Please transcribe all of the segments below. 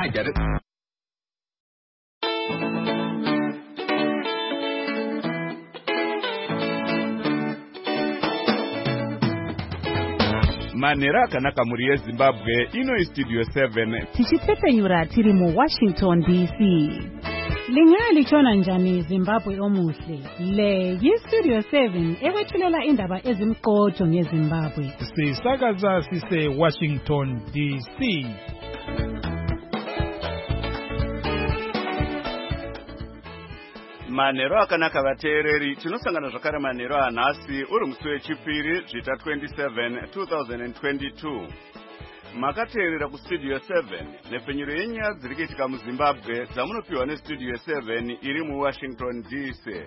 I get it. Manera akanaka muri yeZimbabwe ino Studio 7 tichitepfenyura tiri mu Washington DC. Lingali chona njani Zimbabwe omuhle. Le yiStudio 7 ekwethulela indaba ezimqotho ngeZimbabwe. Sisakaza sise Washington DC. Manero akanaka vateereri tinosangana zvakare manero anhasi uri musi wechipiri zvita 27 2022. Makateerera kuStudio 7 nepfenyuro yenyaya dziri kuitika muZimbabwe dzamunopiwa neStudio 7 iri muWashington DC.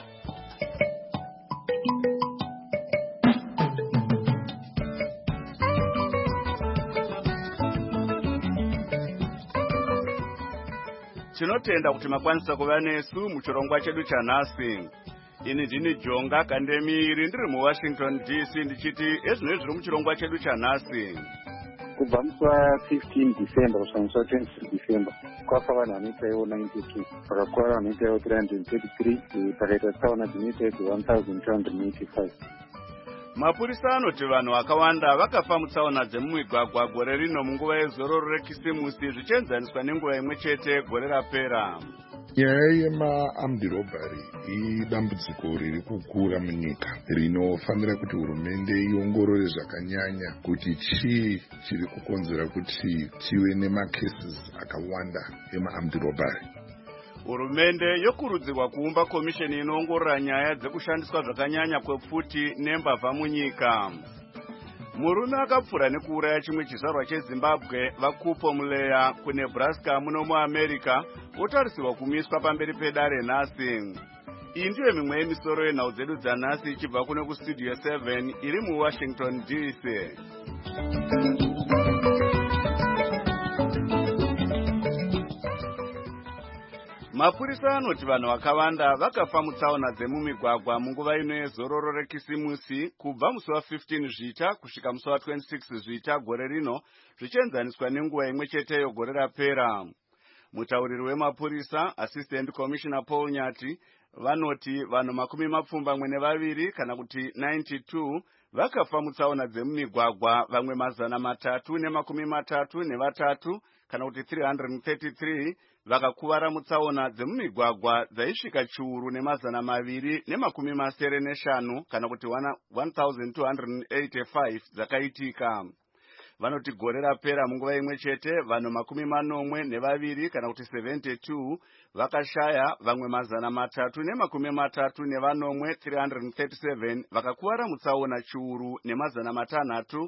Tinotenda kuti makwanisa kuva nesu muchirongwa chedu chanhasi. Ini ndini Jonga Kandemiri ndiri muWashington DC ndichiti ezvinoi zviri muchirongwa chedu chanhasi. Kubva musi wa15 December kusvika 26 December kwafa vanhu vanoitaiwo 92, vakakuwara vanoitaiwo 333, pakaita tsaona dzinoitaidzo 1285. Mapurisa anoti vanhu vakawanda vakafa mutsaona dzemumigwagwa gore rino munguva yezororo rekisimusi zvichienzaniswa nenguva imwe chete gore rapera. Nyaya yema-armed robbery idambudziko riri kukura munyika rinofanira kuti hurumende iongorore zvakanyanya kuti chii chiri kukonzera kuti tive nemacases akawanda ema-armed robbery. Hurumende yokurudzirwa kuumba komisheni inoongorora nyaya dzekushandiswa zvakanyanya kwepfuti nembavha munyika. Murume akapfura nekuuraya chimwe chizvarwa cheZimbabwe vakupo muleya kuNebraska muno muAmerica otarisirwa kumiswa pamberi pedare nhasi. Iyi ndiyo mimwe yemisoro yenhau dzedu dzanhasi ichibva kuno kuStudio 7 iri muWashington DC. Mapurisa anoti vanhu vakawanda vakafa mutsaona dzemumigwagwa munguva ino yezororo rekisimusi kubva musi wa15 zvita kusvika musi wa26 zvita gore rino zvichienzaniswa nenguva imwe cheteyo gore rapera. Mutauriri wemapurisa Assistant Commissioner Paul Nyati vanoti vanhu 72 kana kuti 92 vakafa mutsaona dzemumigwagwa, vamwe 333 kana kuti 333 vakakuvara mutsaona dzemumigwagwa dzaisvika chiuru ne275 kana kuti 1285 dzakaitika. Vanoti gore rapera munguva imwe chete vanhu 42 kana kuti 72 vakashaya, vamwe 337 vakakuvara mutsaona chiuru ne623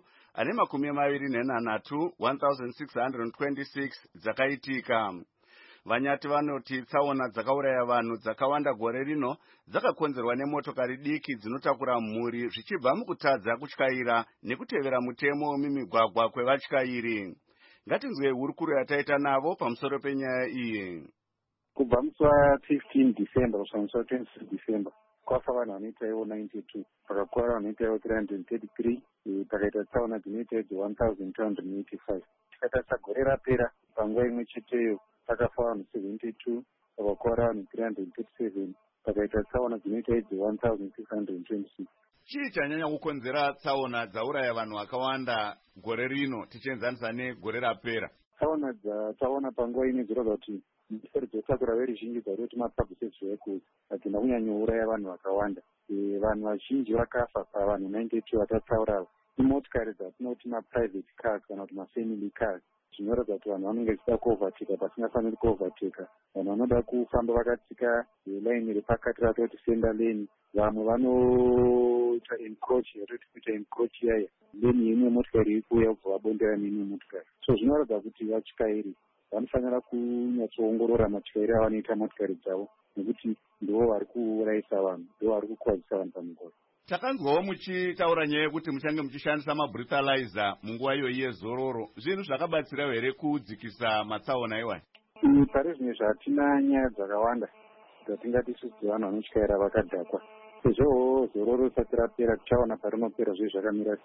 1626 dzakaitika. Vanyati vanoti tsaona dzakauraya vanhu dzakawanda gore rino dzakakonzerwa nemotokari diki dzinotakura mhuri zvichibva mukutadza kutyaira nekutevera mutemo wemimigwagwa kwevatyairi. Ngatinzwe hurukuro yataita navo pamusoro penyaya iyi. Kubva musi wa15 December kusvika 26 December kwafa vanhu vanoitaiwo 92, vakakuwara vanoitaiwo 333, pakaita tsaona dzinoitaidzo 1285. Tikatarisa gore rapera panguva imwe cheteyo pakafa vanhu 72, vakakuwara vanhu 337, pakaita tsaona dzinoita idzi 1626. Chii chanyanya kukonzera tsaona dzauraya vanhu vakawanda gore rino tichienzanisa negore rapera? Tsaona dzataona panguva ine dzinoratidza kuti misoro dzotakura veruzhinji dzaroti mapublic vehicles hadzina kunyanyouraya vanhu vakawanda. Vanhu vazhinji vakafa pavanhu 92 vatatsaura imotokari dzatinoti maprivate cars kana kuti mafamily cars. Zvinoratidza kuti vanhu vanenge vachida kuovateka pasingafaniri kuovateka. Vanhu vanoda kufamba vakatsika laini repakati ratoti center lane. Vamwe vanoita encroach, yatoti kuita encroach yaya lane yeimwe motikari iri kuuya kubva vabondera neimwe motikari. So zvinoratidza kuti vatyairi vanofanira kunyatsoongorora matyairi avanoita motikari dzavo, nekuti ndivo vari kuurayisa vanhu, ndivo vari kukwazisa vanhu pamugwagwa. Takanzwawo muchitaura nyaya yekuti muchange muchishandisa mabreathalyzer munguva iyoyi yezororo. Zvinhu zvakabatsira here kudzikisa matsaona iwayo? Pari zvimwe zvatina nyaya dzakawanda dzatingati isusu vanhu vanotyaira vakadhakwa. Sezvo zororo risati rapera tichaona parinopera zve zvakamira sei.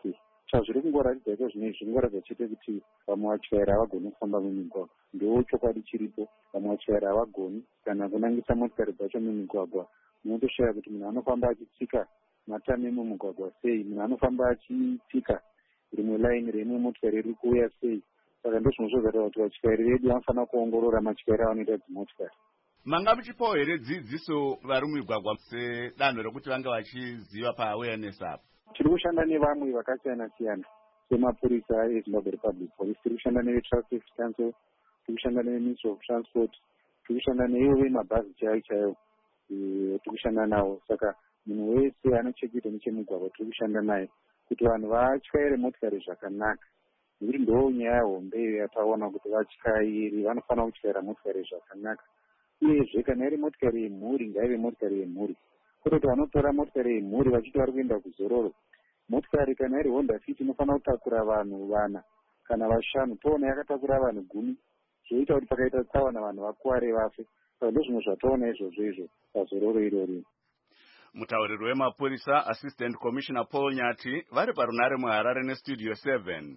chazviri kungoratidza iko zvinezvi zvingoratidza chete kuti vamwe vatyairi havagoni kufamba mumigwagwa. Ndo chokwadi chiripo, vamwe vatyairi havagoni kana kunangisa motikari dzacho mumigwagwa. Unotoshaya kuti munhu anofamba achitsika matame mumugwagwa sei, munhu anofamba achitsika rimwe laini reimwe motikari iri kuuya sei. Saka ndozvinozvozataura kuti vatyairi vedu vanofanira kuongorora matyairi avanoita dzimotikari. Manga muchipawo here dzidziso vari mumigwagwa sedanho rekuti vange vachiziva paawareness apo? Tiri kushanda nevamwe vakasiyana siyana semapurisa eZimbabwe Republic Police, tiri kushanda neveTraffic Council, tiri kushanda neMinistry of Transport, tiri kushanda neivo vemabhazi chaivo tiri kushanda navo. Saka munhu wese anochekuita nechemugwagwa tiri kushanda naye kuti vanhu vatyaire motikari zvakanaka, nekuti ndo nyaya hombe yataona kuti vatyairi vanofanira kutyaira motikari zvakanaka. Uyezve kana iri motikari yemhuri ngaive motikari yemhuri, kwete kuti vanotora motikari yemhuri vachiti vari kuenda kuzororo. Motikari kana iri Honda Fit inofanira kutakura vanhu 4 kana 5. Toona yakatakura vanhu 10, zvoita kuti pakaita tsaona vanhu vakuware vafe. Saka ndozvimwe zvatoona izvozvo pazororo irori. Mutauriri wemapurisa Assistant Commissioner Paul Nyati vari parunare muHarare neStudio 7.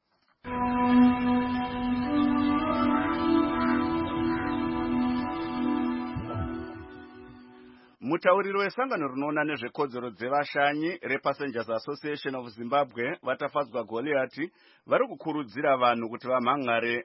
Mutauriri wesangano rinoona nezvekodzero dzevashanyi rePassengers Association of Zimbabwe vatafadzwa Goliath vari kukurudzira vanhu kuti vamhangarire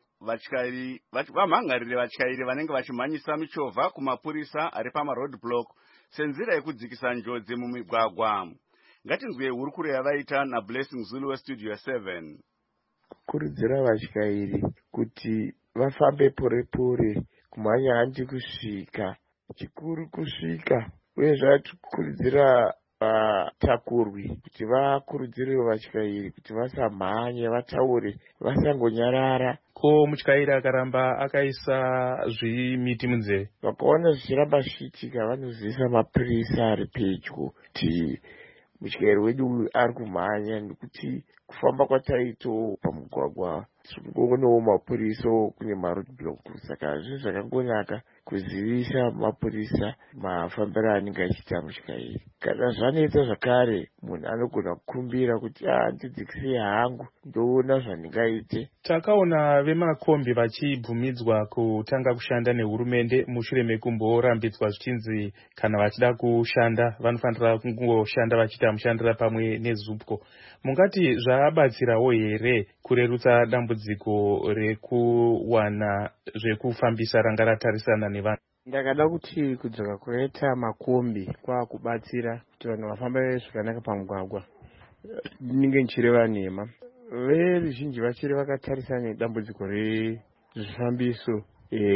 vatyairi vanenge vachimhanyisa michovha kumapurisa ari pamaroadblock senzira yekudzikisa njodzi mumigwagwa. Ngatinzwe hurukuro yavaita naBlessing Zulu weStudio 7. Kurudzira vatyairi kuti vafambe pore kumhanya handi kusvika chikuru kusvika, uye zvatukurudzira vatakurwi kuti vakurudzirewo vatyairi kuti vasamhanye, vataure, vasangonyarara. Ko mutyairi akaramba akaisa zvimiti munzeve, vakaona zvichiramba zvichiitika vanozivisa mapurisa ari pedyo kuti mutyairi wedu ari kumhanya, nekuti kufamba kwataito pamugwagwa tirikuonawo mapurisa kune maroadblock. Saka zvinhu zvakangonaka kuzivisa mapurisa mafambiro anenge achiita mutyairi. Kana zvanetsa zvakare munhu anogona kukumbira kuti ndidzikise hangu ndoona zvandingaite. Takaona vemakombi vachibvumidzwa kutanga kushanda nehurumende mushure mekumborambidzwa zvichinzi kana vachida kushanda vanofanira kungoshanda vachiita mushandira pamwe neZUPCO. Mungati zvabatsirawo here kurerutsa dambudziko rekuwana zvekufambisa ranga ratarisana nevanhu? Ndakada kuti kudzoka kunoita makombi kwakubatsira kuti vanhu vafambe zvakanaka pamugwagwa. Ndinenge ndichireva nhema, veruzhinji vachiri vakatarisana nedambudziko rezvifambiso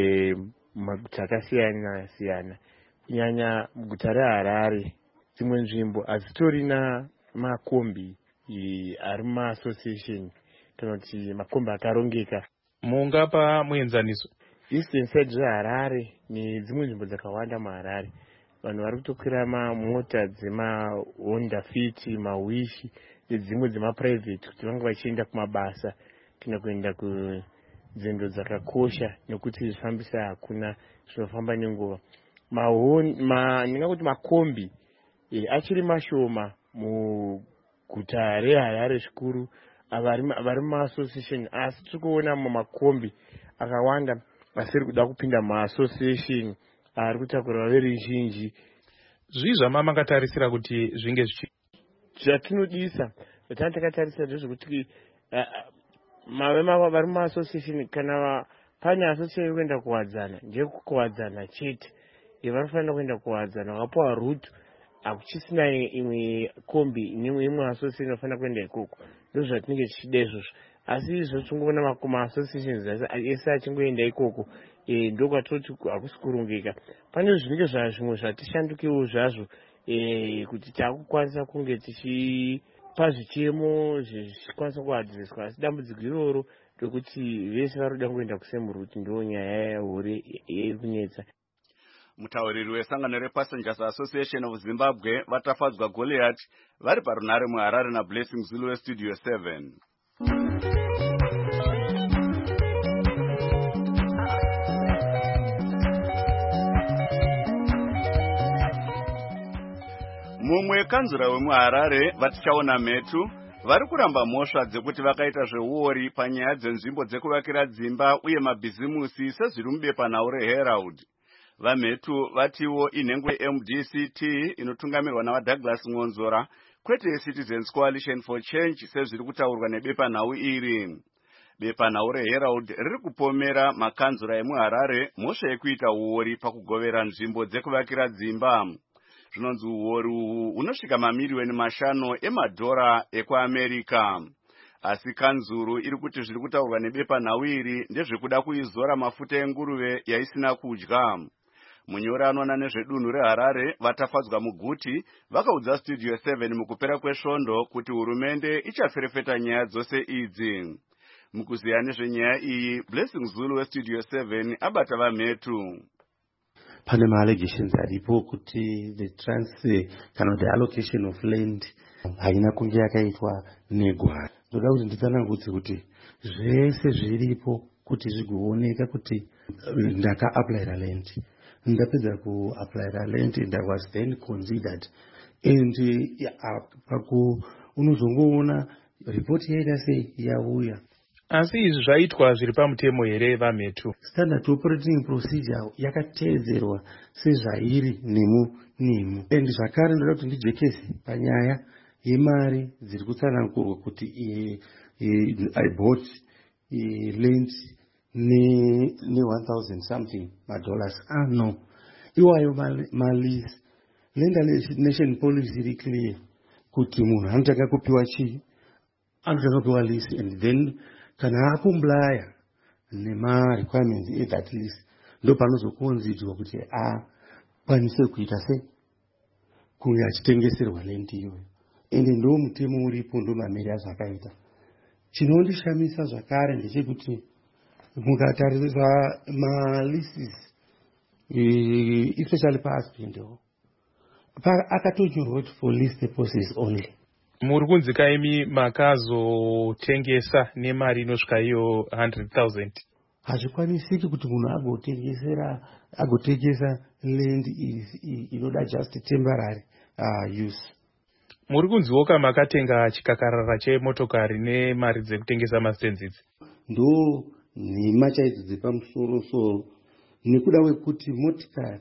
mumaguta akasiyana siyana, kunyanya muguta reHarare. Dzimwe nzvimbo hadzitorina makombi ari mumaasociation kana kuti makombi akarongeka. Mungapa muenzaniso? Eastern side reHarare nedzimwe nzvimbo dzakawanda muHarare, vanhu vari kutokwira mamota dzemaHonda Fit, maWish nedzimwe dzemaprivate kuti vange vachienda kumabasa kana kuenda kunzendo dzakakosha, nekuti zvifambisa hakuna zvinofamba nenguva. Ndingakuti makombi achiri mashoma muguta reHarare zvikuru vari mumaasociation, asi tiri kuona makombi akawanda asiri kuda kupinda mumaasociation ari kutakurwa veruzhinji. Zvii zvamamangatarisira kuti zvinge zvatinodisa zvatinotakatarisa ndezvekuti vari mumaasociation kana pane asociation kuenda kuwadzana ndekuwadzana chete, vanofanira kuenda kuwadzana, vakapuwa route hakuchisina imwe kombi imwe asociation inofanira kuenda ikoko. Ndozvatinenge tichida izvozvo, asi izvo tingoona maassociations ese achingoenda ikoko, ndokwatoti hakusi kurongeka. Pane zvinenge zvimwe zvatishandukewo zvazvo kuti takukwanisa kunge tichipa zvichemo zvichikwanisa kuadhireswa, asi dambudziko iroro rekuti vese varoda kuenda kusemuruti ndo nyaya huru iri kunetsa. Mutauriri wesangano rePassengers Association of Zimbabwe vatafadzwa Goliath vari parunare muHarare naBlessing Zulu weStudio 7. Mumwe kanzura wemuHarare Vatichaona Metu vari kuramba mhosva dzekuti vakaita zveuori panyaya dzenzvimbo dzekuvakira dzimba uye mabhizimusi sezviri mubepanhau reHerald. VaMhetu vatiwo inhengo yeMDCT inotungamirwa navaDouglas Ngonzora kwete yeCitizens Coalition for Change sezviri kutaurwa nebepanhau iri. Bepanhau reHerald riri kupomera makanzura emuHarare mhosva yekuita uori pakugovera nzvimbo dzekuvakira dzimba. Zvinonzi uori uhu unosvika mamiliyoni 5 emadhora ekuAmerika. Asi kanzuru iri kuti zviri kutaurwa nebepanhau iri ndezvekuda kuizora mafuta enguruve yaisina kudya. Munyori anoona nezvedunhu reHarare vatafadzwa muguti vakaudza Studio 7 mukupera kwesvondo kuti hurumende ichaferefeta nyaya dzose idzi. Mukuziya nezvenyaya iyi, Blessing Zulu weStudio 7 abata vaMhetu. Pane ma-allegations aripo kuti the allocation of land haina kunge yakaitwa negwara. Ndoda kuti nditsanangudze kuti zvese zviripo kuti zvigooneka kuti ndaka-applyra land. Ndapedza ku-applyra land and I was then considered. And unozongoona report yaita sei yauya. Asi izvi zvaitwa zviri pamutemo here vaMhetu? Standard operating procedure yakateedzerwa sezvairi nemu. And zvakare ndoda kuti ndijekese panyaya yemari dziri kutsanangurwa kuti I bought land ne 1,000 something dollars. No. Iwayo malisi. Land nation policy iri clear kuti munhu anotanga kupiwa chii? Anotanga kupiwa list and then kana akumblaya nema-requirements ethat list ndo panozokonzidzwa kuti akwanise kuita sei kunge achitengeserwa land iyoyo. Ende ndo mutemo uripo, ndo mameri azvakaita. Chinondishamisa zvakare ndechekuti mukatarisa malists especially paAspendewo akatonyorwa kuti for list purposes only. Muri kunzika imi makazotengesa nemari inosvika iyo 100,000. Hazvikwanisiki kuti munhu agotengesa land inoda just temporary use. Muri kunziwoka makatenga chikakarara chemotokari nemari dzekutengesa mastenzizi. Ndo nhema chaidzo dzepamusoro-soro nekuda wekuti motikari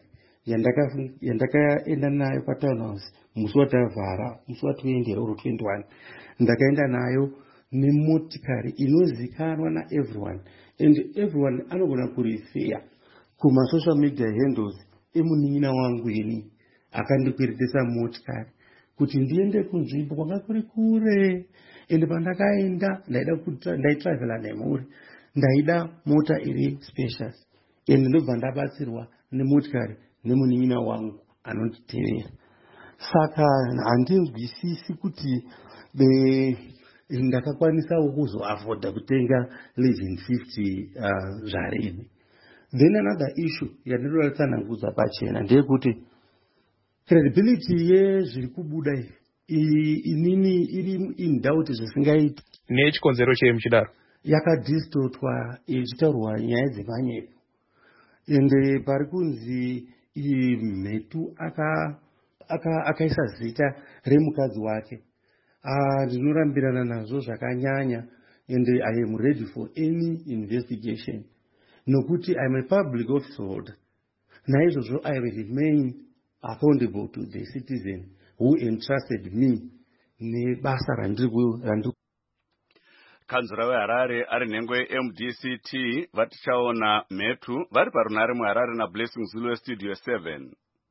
yandakaenda nayo patownhouse musi watavhara, musi wa20 oro 21, ndakaenda nayo nemotikari inozikanwa naeveryone, and everyone anogona kurifeya kumasocial media handles emunin'ina wangu ini akandikwiritisa motikari kuti ndiende kunzvimbo kwanga kuri kure. And pandakaenda ndaitravela nemhuri, ndaida mota iri spacious, and ndobva ndabatsirwa nemotikari nemunin'ina wangu anonditevera. Saka handinzwisisi kuti ndakakwanisawo kuzoafodha kutenga 1150 zvarini. Then another issue yandinoda kutsanangudza pachena ndeyekuti credibility yezviri kubuda inini iri in doubt zvisingaiti. Nechikonzero chei muchidaro? Yakadistotwa ichitaurwa nyaya dzemanyepo, ende pari kunzi Mhetu akaisa zita remukadzi wake. Ndinorambirana nazvo zvakanyanya, and I am ready for any investigation. Nokuti I am a public office holder. Naizvozvo I will remain accountable to the citizen who entrusted me nebasa randiri. Kanzura weHarare ari nhengo yeMDCT vatichaona Mhetu vari parunare muHarare naBlessing Zulu weStudio 7.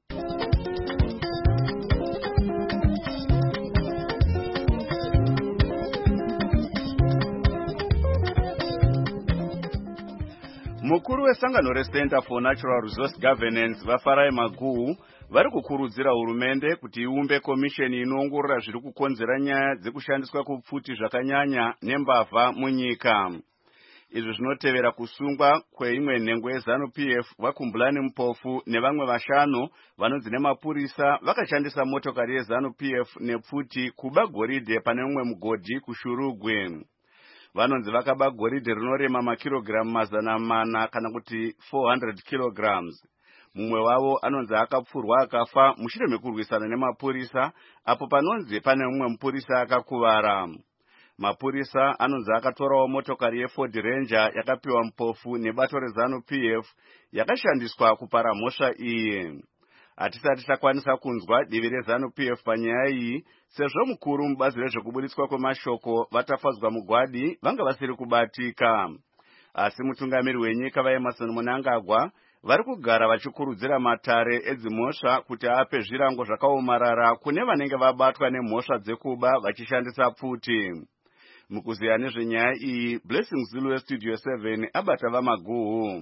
Mukuru wesangano reCenter for Natural Resource Governance vaFarai Maguhu vari kukurudzira hurumende kuti iumbe komisheni inoongorora zviri kukonzera nyaya dzekushandiswa kwepfuti zvakanyanya nembavha munyika. Izvi zvinotevera kusungwa kweimwe nhengo yeZanu-PF vaKumbulani Mupofu nevamwe 5 vanonzi nemapurisa vakashandisa motokari yeZanu-PF nepfuti kuba goridhe pane umwe mugodhi kuShurugwe. Vanonzi vakaba goridhe rinorema makirogiramu 400 kana kuti 400 kilograms. Mumwe wavo anonzi akapfurwa akafa mushure mekurwisana nemapurisa, apo panonzi pane umwe mupurisa akakuvara. Mapurisa anonzi akatorawo motokari yeFord Ranger yakapiwa mupofu nebato reZANU-PF yakashandiswa kupara mhosva iyi. Hatisati takwanisa kunzwa divi reZANU-PF panyaya iyi, sezvo mukuru mubazi rezvekuburitswa kwemashoko vatafadzwa mugwadi vanga vasiri kubatika. Asi mutungamiri wenyika vaEmmerson Mnangagwa vari kugara vachikurudzira matare edzimhosva kuti ape zvirango zvakaomarara kune vanenge vabatwa nemhosva dzekuba vachishandisa pfuti. Mukuziya nezvenyaya iyi, Blessing Zulu weStudio 7 abata vamaguhu.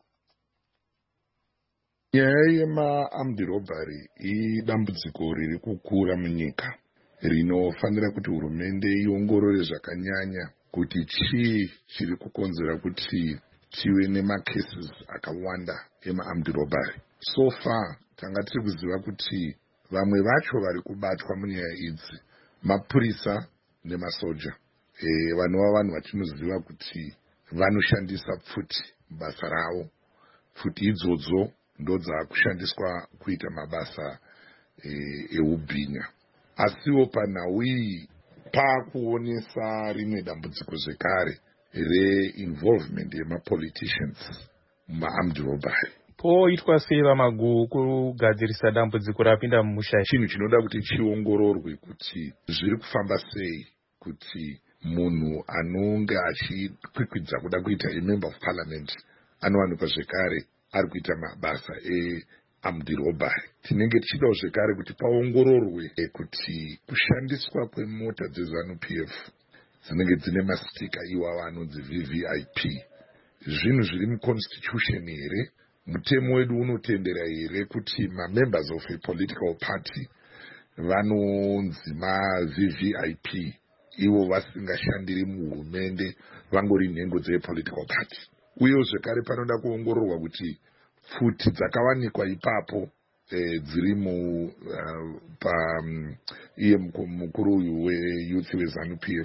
Nyaya yema-armed robbery idambudziko riri kukura munyika rinofanira kuti hurumende iongorore zvakanyanya kuti chii chiri kukonzera kuti tive nemacases akawanda ema-armed robbery. So far tanga tiri kuziva kuti vamwe vacho vari kubatwa munyaya idzi mapurisa nemasoja, vanova vanhu vatinoziva kuti vanoshandisa pfuti basa ravo. Pfuti idzodzo ndodzakushandiswa kuita mabasa eubhinya. Asiwo panhau iyi paakuonesa rimwe dambudziko zvekare reinvolvement yemapoliticians muma-armed robbery. Poitwa sei vamaguhu kugadzirisa dambudziko rapinda mumushayi? Chinhu chinoda kuti chiongororwe kuti zviri kufamba sei kuti munhu anonge achikwikwidza kuda kuita member of parliament anowanikwa zvekare ari kuita mabasa e-armed robbery. Tinenge tichidawo zvekare kuti paongororwe kuti kushandiswa kwemota dzeZANU-PF dzinenge dzine mastika iwawa anonzi VVIP zvinhu zviri muconstitution here. Mutemo wedu unotendera here kuti mamembers of a political party vanonzi ma-VVIP ivo vasingashandiri muhurumende vangori nhengo dzepolitical party. Uyewo zvekare panoda kuongororwa kuti pfuti dzakawanikwa ipapo dziri iye mukuru uyu weyuth weZANU-PF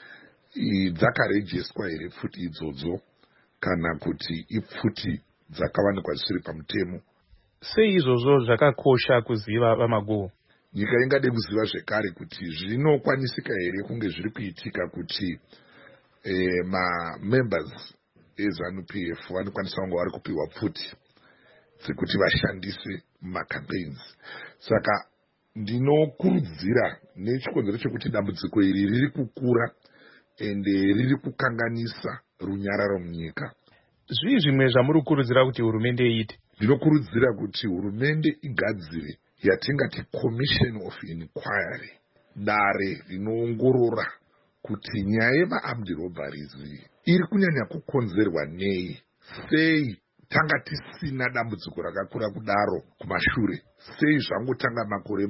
dzakarejiswa here pfuti idzodzo kana kuti ipfuti dzakawanikwa zvisiri pamutemo. Sei izvozvo zvakakosha kuziva vamaguhu? Nyika ingade kuziva zvekare kuti zvinokwanisika here kunge zviri kuitika kuti ma-members eZANU-PF vanokwanisa kunge vari kupiwa pfuti dzekuti vashandise mumacampaigns. Saka ndinokurudzira nechikonzero chekuti dambudziko iri riri kukura ende riri kukanganisa runyararo munyika. Zvii zvimwe zvamuri kukurudzira kuti hurumende iite? Ndinokurudzira kuti hurumende igadzire yatingati commission of inquiry, dare rinoongorora kuti nyaya yema-armed robberies iri kunyanya kukonzerwa nei, sei tanga tisina dambudziko rakakura kudaro kumashure, sei zvangotanga makore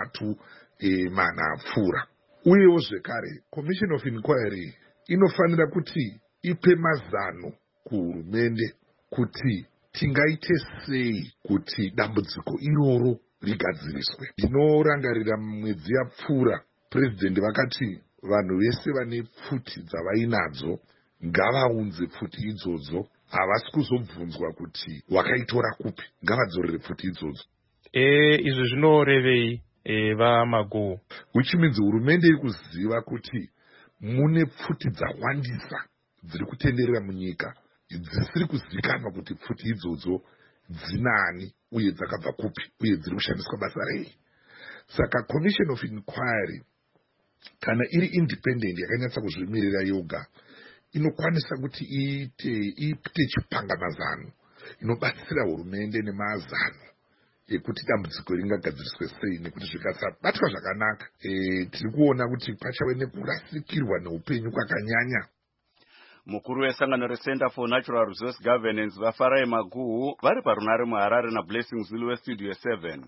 3-4 apfuura. Uyewo zvekare commission of inquiry inofanira kuti ipe mazano kuhurumende kuti tingaite sei kuti dambudziko iroro rigadziriswe. Ndinorangarira mwedzi yapfuura president vakati vanhu vese vane pfuti dzavainadzo ngavaunze pfuti idzodzo, havasi kuzobvunzwa kuti wakaitora kupi, ngavadzorere pfuti idzodzo. Izvi zvinorevei vamaguhu? Which means hurumende iri kuziva kuti mune pfuti dzawandisa dziri kutenderera munyika dzisiri kuzivikanwa kuti pfuti idzodzo dzinani uye dzakabva kupi uye dziri kushandiswa basa rei. Saka commission of inquiry kana iri independent yakanyatsa kuzvimirira yoga inokwanisa kuti iite chipangamazano inobatsira hurumende nemazano ekuti dambudziko ringagadziriswe sei, nekuti zvikasabatwa zvakanaka tiri kuona kuti pachave nekurasikirwa neupenyu kwakanyanya. Mukuru wesangano reCenter for Natural Resource Governance vaFarai Maguhu vari parunare muHarare naBlessing Zulu weStudio 7.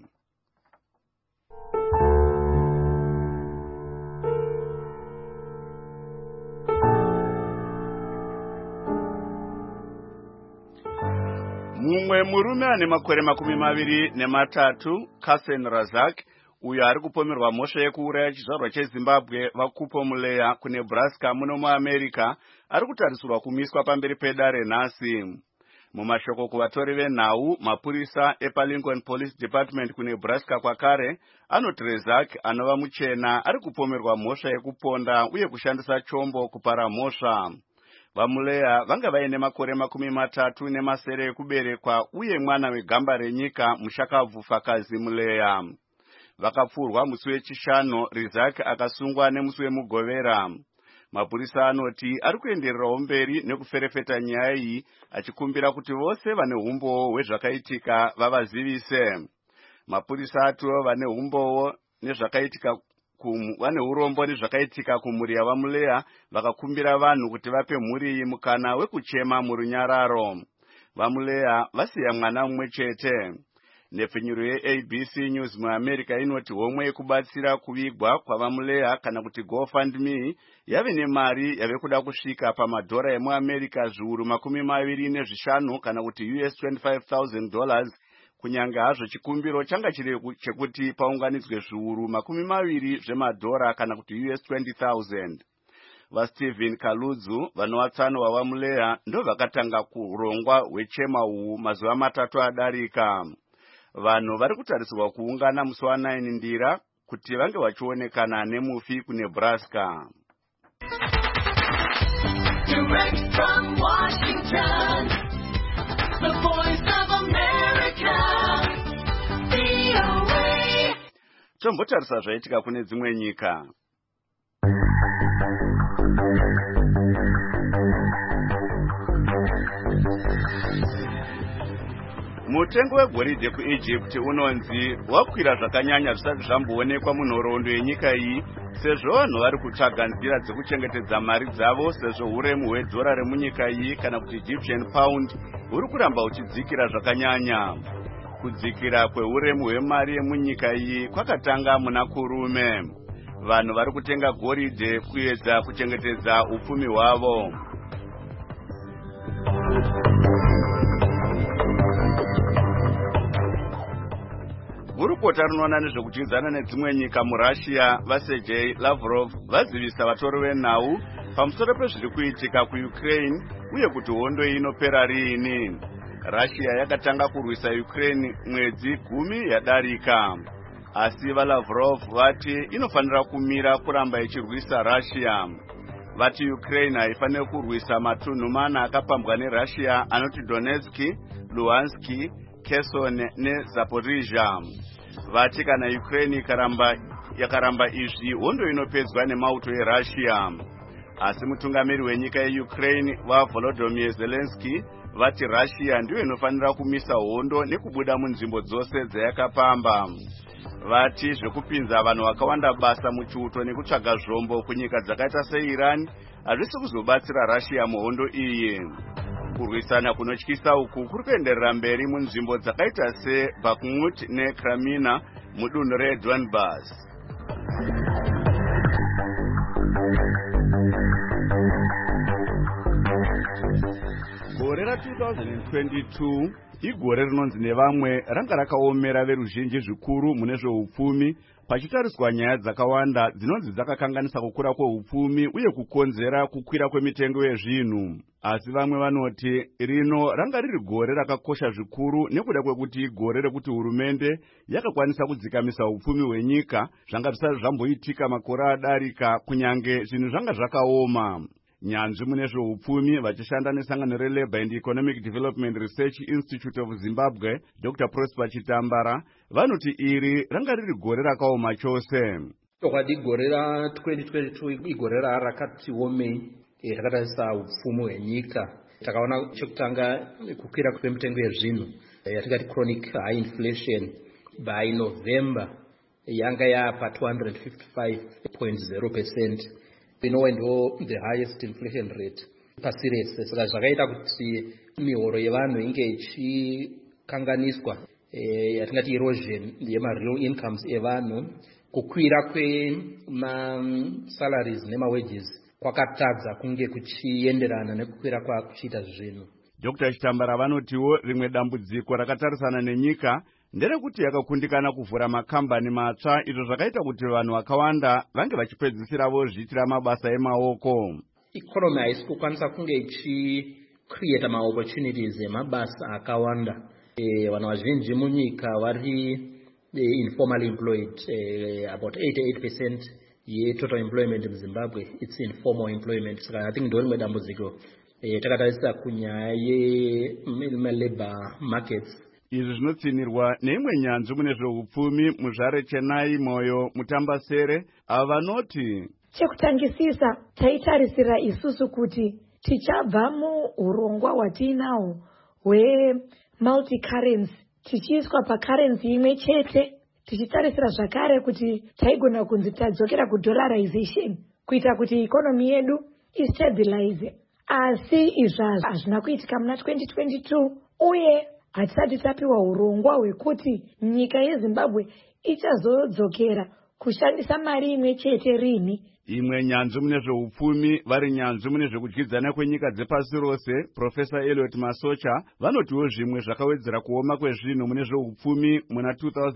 Mumwe murume ane makore 23, Kasen Razak, uyo ari kupomerwa mhosva yekuuraya chizvarwa cheZimbabwe vaKupo Muleya kuNebraska muno muAmerica, ari kutarisirwa kumiswa pamberi pedare nhasi. Mumashoko kuvatori venhau, mapurisa epaLincoln Police Department kuNebraska kwakare anoti Rezak anova muchena ari kupomerwa mhosva yekuponda uye kushandisa chombo kupara mhosva. VaMuleya vanga vaine makore 30 ekuberekwa uye mwana wegamba renyika Mushakabvu Fakazi Muleya. Vakapfurwa musi wechishanu, Rezak akasungwa nemusi wemugovera. Mapurisa anoti ari kuendererawo mberi nekuferefeta nyaya iyi, achikumbira kuti vose vane umbowo hwezvakaitika vavazivise. Mapurisa atiwo vane umbowo nezvakaitika vane urombo nezvakaitika kumhuri yavaMuleya vakakumbira vanhu kuti vape mhuri iyi mukana wekuchema murunyararo. VaMuleya vasiya mwana mumwe chete. Nepfenyuro yeABC News muAmerica inoti homwe yekubatsira kuvigwa kwavaMuleya kana kuti GoFundMe yave nemari yave kuda kusvika pamadhora emuAmerica zviuru 25 kana kuti $25,000, kunyange hazvo chikumbiro changa chiri chekuti paunganidzwe zviuru 20 zvemadhora kana kuti $20,000. VaStephen Kaludzu vanowatsano vavaMuleya ndo vakatanga kurongwa hwechema uhu mazuva 3 adarika. Vanhu vari kutarisirwa kuungana musi wa9 Ndira kuti vange vachionekana nemufi kuNebraska. Direct from Washington, the voice of America, VOA. Tombotarisa zvaitika kune dzimwe nyika. Mutengo wegoridhe kuEgypt unonzi wakwira zvakanyanya zvisati zvamboonekwa munhoroondo yenyika iyi, sezvo vanhu vari kutsvaga nzira dzekuchengetedza mari dzavo, sezvo uremu hwedhora remunyika iyi kana kuti Egyptian pound huri kuramba huchidzikira zvakanyanya. Kudzikira kweuremu hwemari yemunyika iyi kwakatanga muna kurume. Vanhu vari kutenga goridhe kuedza kuchengetedza upfumi hwavo. Gurukota rinoona nezvekudyidzana nedzimwe nyika muRussia vaSergei Lavrov vazivisa vatori venhau pamusoro pezviri kuitika kuUkraine uye kuti hondo iyi inopera riini. Russia yakatanga kurwisa Ukraine mwedzi 10 yadarika, asi vaLavrov vati inofanira kumira kuramba ichirwisa Russia. Vati Ukraine haifaniri kurwisa matunhu 4 akapambwa neRussia anoti Donetsk, Luhansk, Kherson neZaporizhia. Vati kana Ukraine yakaramba izvi, hondo inopedzwa nemauto eRussia. Asi mutungamiri wenyika yeUkraine vaVolodymyr Zelensky vati Russia ndiyo inofanira kumisa hondo nekubuda munzvimbo dzose dzayakapamba. Vati zvekupinza vanhu vakawanda basa muchiuto nekutsvaga zvombo kunyika dzakaita seIran hazvisi kuzobatsira Russia muhondo iyi. Kurwisana kunotyisa uku kuri kuenderera mberi munzvimbo dzakaita seBakhmut neKramina mudunhu reDonbass. Gore ra2022 igore rinonzi nevamwe ranga rakaomera veruzhinji zvikuru mune zveupfumi, pachitariswa nyaya dzakawanda dzinonzi dzakakanganisa kukura kweupfumi uye kukonzera kukwira kwemitengo yezvinhu. Asi vamwe vanoti rino ranga riri gore rakakosha zvikuru nekuda kwekuti igore rekuti hurumende yakakwanisa kudzikamisa upfumi hwenyika, zvanga zvisati zvamboitika makore adarika, kunyange zvinhu zvanga zvakaoma. Nyanzvi mune zveupfumi vachishanda nesangano reLabour and Economic Development Research Institute of Zimbabwe, Dr. Prosper Chitambara, vanoti iri ranga riri gore rakaoma chose. Tokwadi gore ra2022 igore rakati omei rakatarisa upfumi hwenyika. Takaona chekutanga kukwira kwemitengo yezvinhu yatingati chronic high inflation by November yanga yapa 255.0%. Ndo the highest inflation rate pasi rese. Saka zvakaita kuti mihoro yevanhu inge ichikanganiswa, yatingati erosion yemareal incomes evanhu. Kukwira kwema-salaries nema-wages kwakatadza kunge kuchienderana nekukwira kwakuchiita zvinhu. Dr. Chitambara vanotiwo rimwe dambudziko rakatarisana nenyika nderekuti yakakundikana kuvhura makambani matsva, izvo zvakaita kuti vanhu vakawanda vange vachipedzisira vozviitira mabasa emaoko. Economy haisi kukwanisa kunge create opportunities emabasa akawanda. Vanhu vazhinji munyika vari informal employed. About 88% total employment in Zimbabwe, it's informal employment. So I think ndori mwedambudziko takatarisa kunyaya ye-labor markets. Izvi zvinotsinirwa neimwe nyanzvi mune zveupfumi muzvare Chenai Moyo Mutambasere ava vanoti chekutangisisa taitarisira isusu kuti tichabva muurongwa hwatiinawo hwe-multi-currency tichiiswa pacurrency imwe chete, tichitarisira zvakare kuti taigona kunzi tadzokera kudollarization kuita kuti ikonomi yedu istabilize. Asi izvazvo hazvina kuitika muna 2022 uye hatisati tapiwa urongwa hwekuti nyika yeZimbabwe ichazodzokera kushandisa mari imwe chete rini. Imwe nyanzvi mune zveupfumi vari nyanzvi mune zvekudyidzana kwenyika dzepasi rose Professor Elliot Masocha vanotiwo zvimwe zvakawedzera kuoma kwezvinhu mune zveupfumi muna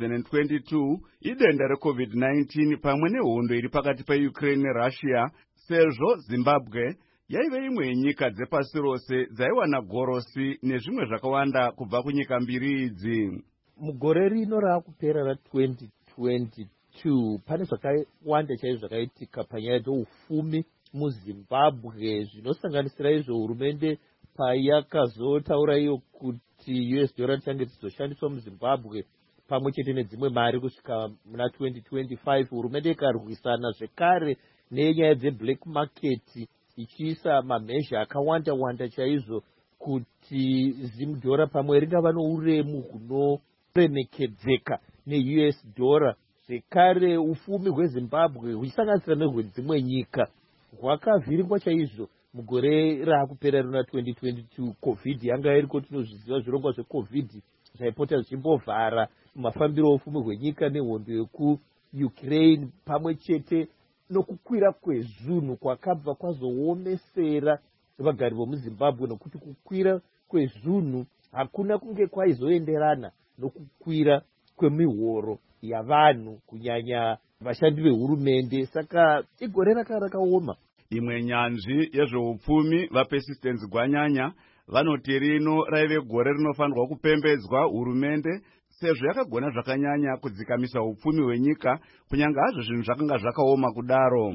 2022 idenda reCovid-19 pamwe nehondo iri pakati peUkraine neRussia, sezvo Zimbabwe yaive imwe yenyika dzepasi rose dzaiwana gorosi nezvimwe zvakawanda kubva kunyika mbiri idzi. Mugore rino raakupera ra2022 pane zvakawanda chaizvo zvakaitika panyaya dzeupfumi muZimbabwe, zvinosanganisira izvo hurumende payakazotaura iyo kuti US dollar tichange tichizoshandiswa muZimbabwe pamwe chete nedzimwe mari kusvika muna 2025. Hurumende ikarwisana zvekare nenyaya dzeblack market ichiisa mamhezha akawanda wanda chaizvo kuti zimudhora pamwe ringava nouremu hunoremekedzeka neUS dollar. Zvekare ufumi hweZimbabwe huchisanganisira nehwedzimwe nyika hwakavhiringwa chaizvo mugore raakupera rina 2022. Covid yanga iriko, tinozviziva zvirongwa zveCovid zvaipota zvichimbovhara mafambiro ofumi hwenyika nehondo yekuUkraine pamwe chete nokukwira kwezvinhu kwakabva kwazoomesera vagari vomuZimbabwe, nokuti kukwira kwezvinhu hakuna kunge kwaizoenderana nokukwira kwemihoro yavanhu kunyanya vashandi vehurumende. Saka igore rakaoma. Imwe nyanzvi yezveupfumi vaPersistence Gwanyanya vanoti rino raive gore rinofanirwa kupembedzwa hurumende sezvo yakagona zvakanyanya kudzikamisa upfumi hwenyika kunyanga hazvo zvinhu zvakanga zvakaoma kudaro.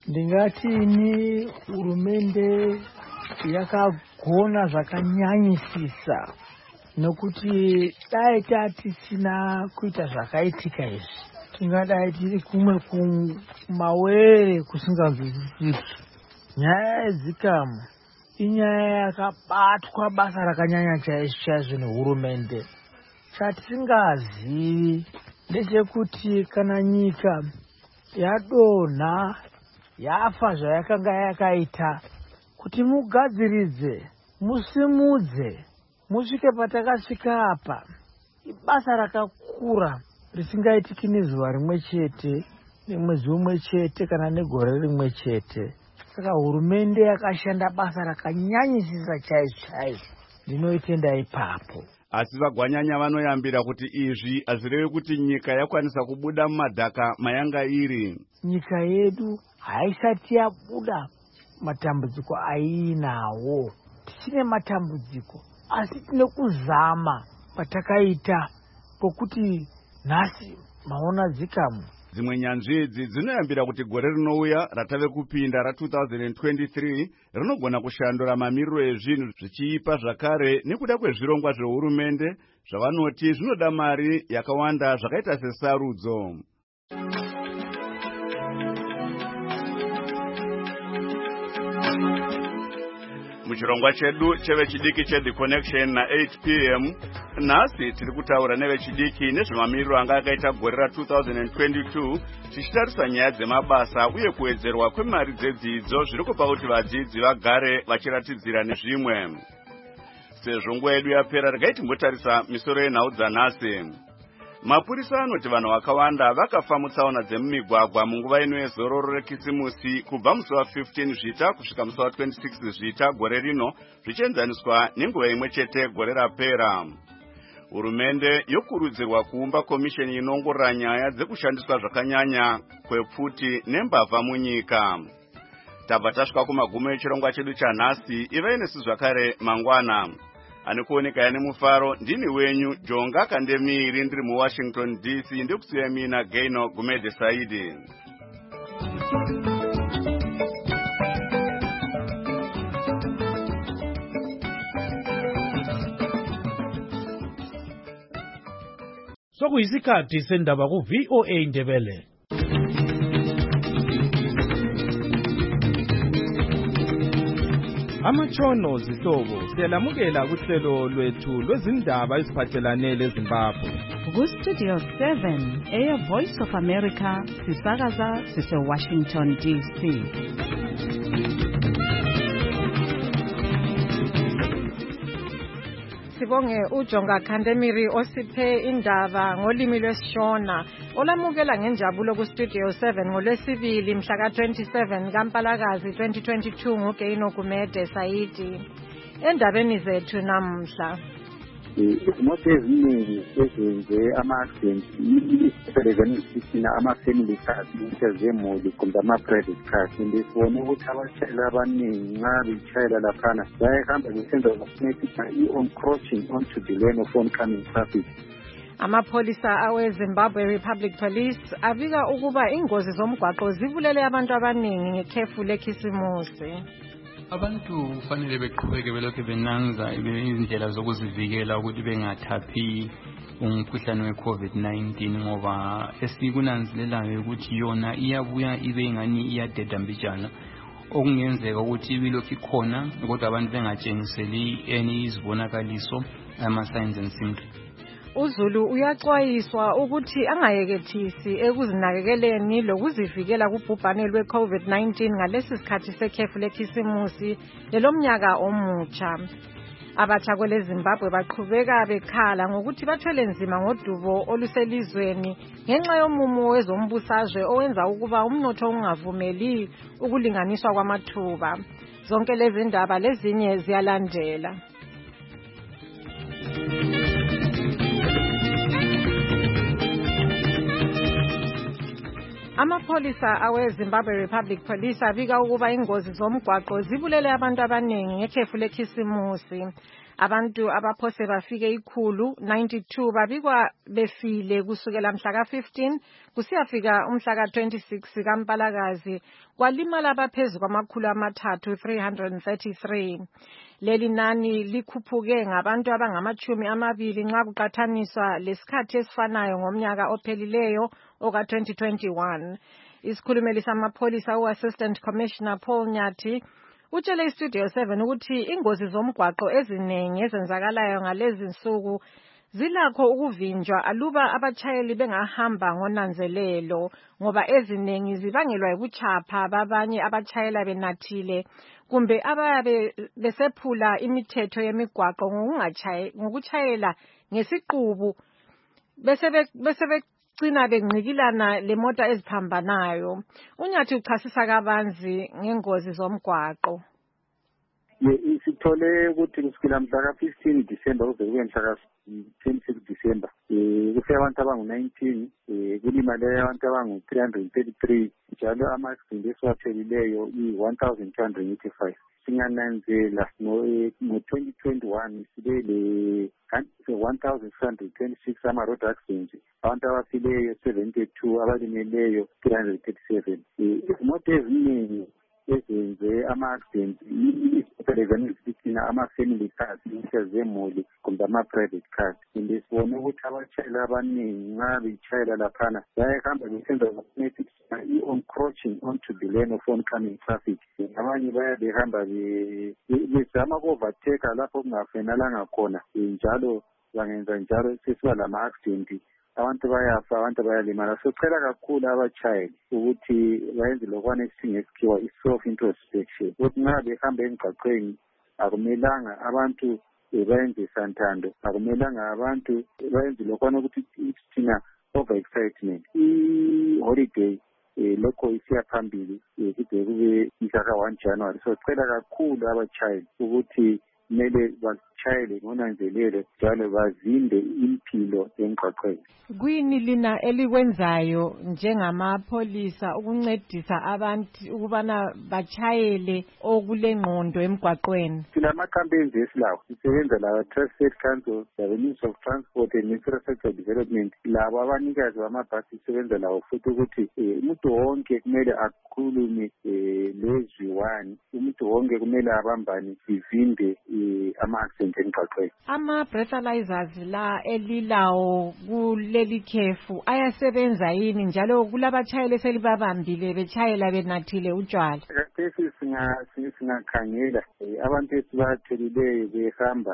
Ndingatini hurumende yakagona zvakanyanyisisa, nokuti dai tatisina kuita zvakaitika izvi tingadai tiri kumwe kumawere kusinganzwisisiki. Nyaya yezikamu inyaya yakabatwa basa rakanyanya chaizvo nehurumende. Chatisingazivi ndechekuti kana nyika yadonha yafa zvayakanga yakaita, kuti mugadziridze musimudze musvike patakasvika apa, ibasa rakakura risingaitiki nezuva rimwe chete, nemwedzi umwe chete kana negore rimwe chete. Saka hurumende yakashanda basa rakanyanyisisa chaizvo, ndinoitenda ipapo. Asi vaGwanyanya vanoyambira kuti izvi hazvirevi kuti nyika yakwanisa kubuda mumadhaka mayanga iri. Nyika yedu haisati yabuda matambudziko ainawo. Tichine matambudziko, asi tine kuzama patakaita pokuti nhasi maona zikamu. Dzimwe nyanzvi idzi dzinoyambira kuti gore rinouya ratave kupinda ra2023 rinogona kushandura mamiriro ezvinhu zvichiipa zvakare nekuda kwezvirongwa zvehurumende zvavanoti zvinoda mari yakawanda zvakaita sesarudzo. Muchirongwa chedu chevechidiki cheThe Connection na 8 p.m. nhasi tiri kutaura nevechidiki nezvemamiriro anga akaita gore ra2022 tichitarisa nyaya dzemabasa uye kuwedzerwa kwemari dzedzidzo zviri kupa kuti vadzidzi vagare vachiratidzira nezvimwe. Sezvo nguva yedu yapera regai timbotarisa misoro yenhau dzanhasi. Mapurisa anoti vanhu vakawanda vakafa mutsaona dzemumigwagwa munguva ino yezororo rekisimusi kubva musi wa15 Zvita kusvika musi wa26 Zvita gore rino zvichienzaniswa nenguva imwe chete gore rapera. Hurumende yokurudzirwa kuumba komisheni inongorora nyaya dzekushandiswa zvakanyanya kwepfuti nembavha munyika. tabva tasvika kumagumo echirongwa chedu chanhasi. ivai nesu zvakare mangwana. Ani kuoneka yani mufaro ndini wenyu Jonga Kandemiri ndiri muWashington DC ndikusiya mina Gaino Gumede Saidi. Sokuyisikhathi sendaba ku VOA Ndebele. Amatshono zihlobo siyalamukela kuhlelo lwethu lwezindaba eziphathelane leZimbabwe. Ku-Studio 7 Air Voice of America sisakaza sise-Washington DC. Sibonge uJonga Kandemiri osiphe indaba ngolimi lwesiShona olamukela ngenjabulo ku-Studio 7 ngolwesibili mhla ka-27 kaMpalakazi 2022 nguGaino Gumede Saidi. Endabeni zethu namhla izimoto eziningi ezenze ama-accident thina ama-family cars zemuli kumbe ama-private cars ndisibone ukuthi abatshayeli abaningi nxa betshayela laphana bayahamba besenza i-encroaching onto the lane of oncoming traffic. Amapholisa aweZimbabwe Republic Police abika ukuba ingozi zomgwaqo zibulele abantu abaningi ngekhefu lekhisimusi. Abantu kufanele beqhubeke belokhu benanza izindlela zokuzivikela ukuthi bengathaphi umkhuhlane we-COVID-19 ngoba esikunanzelelayo ukuthi yona iyabuya ibe ingani iyadedambijana okungenzeka ukuthi ibilokhu ikhona kodwa abantu bengatshengiseli izibonakaliso ama-signs and symptoms. uZulu uyaxwayiswa ukuthi angayekethisi ekuzinakekeleni lokuzivikela kubhubhane lwe-COVID-19 ngalesi sikhathi sekhefu lekhisimusi lelomnyaka omutsha. Abatsha kweleZimbabwe baqhubeka bekhala ngokuthi bathwele nzima ngodubo oluselizweni ngenxa yomumo wezombusazwe owenza ukuba umnotho ungavumeli ukulinganiswa kwamathuba. Zonke lezi ndaba lezinye ziyalandela. Amapholisa aweZimbabwe Republic Police abika ukuba ingozi zomgwaqo zibulele abantu abaningi ngekhefu lekhisimusi. Abantu abaphose bafike 192 babikwa befile kusukela mhla ka-15 kusiyafika umhla ka-26 kaMpalakazi kwalimala abaphezulu kwamakhulu amathathu 333. Leli nani likhuphuke ngabantu abangama-20 nxa kuqathaniswa lesikhathi esifanayo ngomnyaka ophelileyo oka-2021. Isikhulumeli samapholisa u-Assistant Commissioner Paul Nyathi utshele iStudio 7 ukuthi ingozi zomgwaqo eziningi ezenzakalayo ngalezi nsuku zilakho ukuvinjwa aluba abatshayeli bengahamba ngonanzelelo ngoba eziningi zibangelwa yibuchapha babanye abatshayela benathile kumbe ababe besephula imithetho yemigwaqo ngokutshayela ngesiqubu bese cina bengqikilana lemota eziphambanayo. Unyathi uchasisa kabanzi ngengozi zomgwaqo. Sithole ukuthi kusukela mhla ka-15 December kuze kube mhla ka-26 December kufike abantu abangu-19 kulimale abantu abangu-333 njalo ama-accident esiwaphelileyo i-1285. Singananzela ngo-2021 sibe le-1626 ama-road accidents, abantu abafileyo 72, abalimeleyo 337. Izimoto eziningi ezenze ama-accidents thina ama-family cars zemuli kumbe ama-private cars. Sibone ukuthi abatshayeli abaningi nxa betshayela laphana bayahamba besenza i-encroaching onto the lane of oncoming traffic. Abanye behamba bezama uku-overtake lapho okungafanelanga khona njalo bangenza njalo sesiba lama-accident. Abantu bayafa, abantu bayalimala. Sicela kakhulu abatshayeli ukuthi bayenze lokwane esingesikhiwa i-self introspection ukuthi nxa behamba emgwaqweni akumelanga abantu bayenze santando, akumelanga abantu bayenze lokwane ukuthi thina over excitement. I-holiday lokho isiya phambili kude kube mhla ka-1 January. So sicela kakhulu abatshayeli ukuthi kumele batshayele ngonanzelelo njalo bazinde impilo emgwaqweni. Kwini lina elikwenzayo njengamapholisa ukuncedisa abantu ukubana bachayele okulengqondo emgwaqweni? Silama-campaigns esilawo, sisebenza lawa Trusted Council, the Ministry of Transport and Infrastructure Development, labo abanikazi bamabhasi sisebenza lawo futhi ukuthi umuntu wonke kumele akhulume lezwi-one, umuntu wonke kumele abambane sivinde ama-accident emgwaqweni. Ama-breathalyzers la elilawo kuleli khefu ayasebenza yini njalo kulabatshayeli eselibabambile betshayela benathile utshwala? Khathesi singakhangela abantu esibatholileyo behamba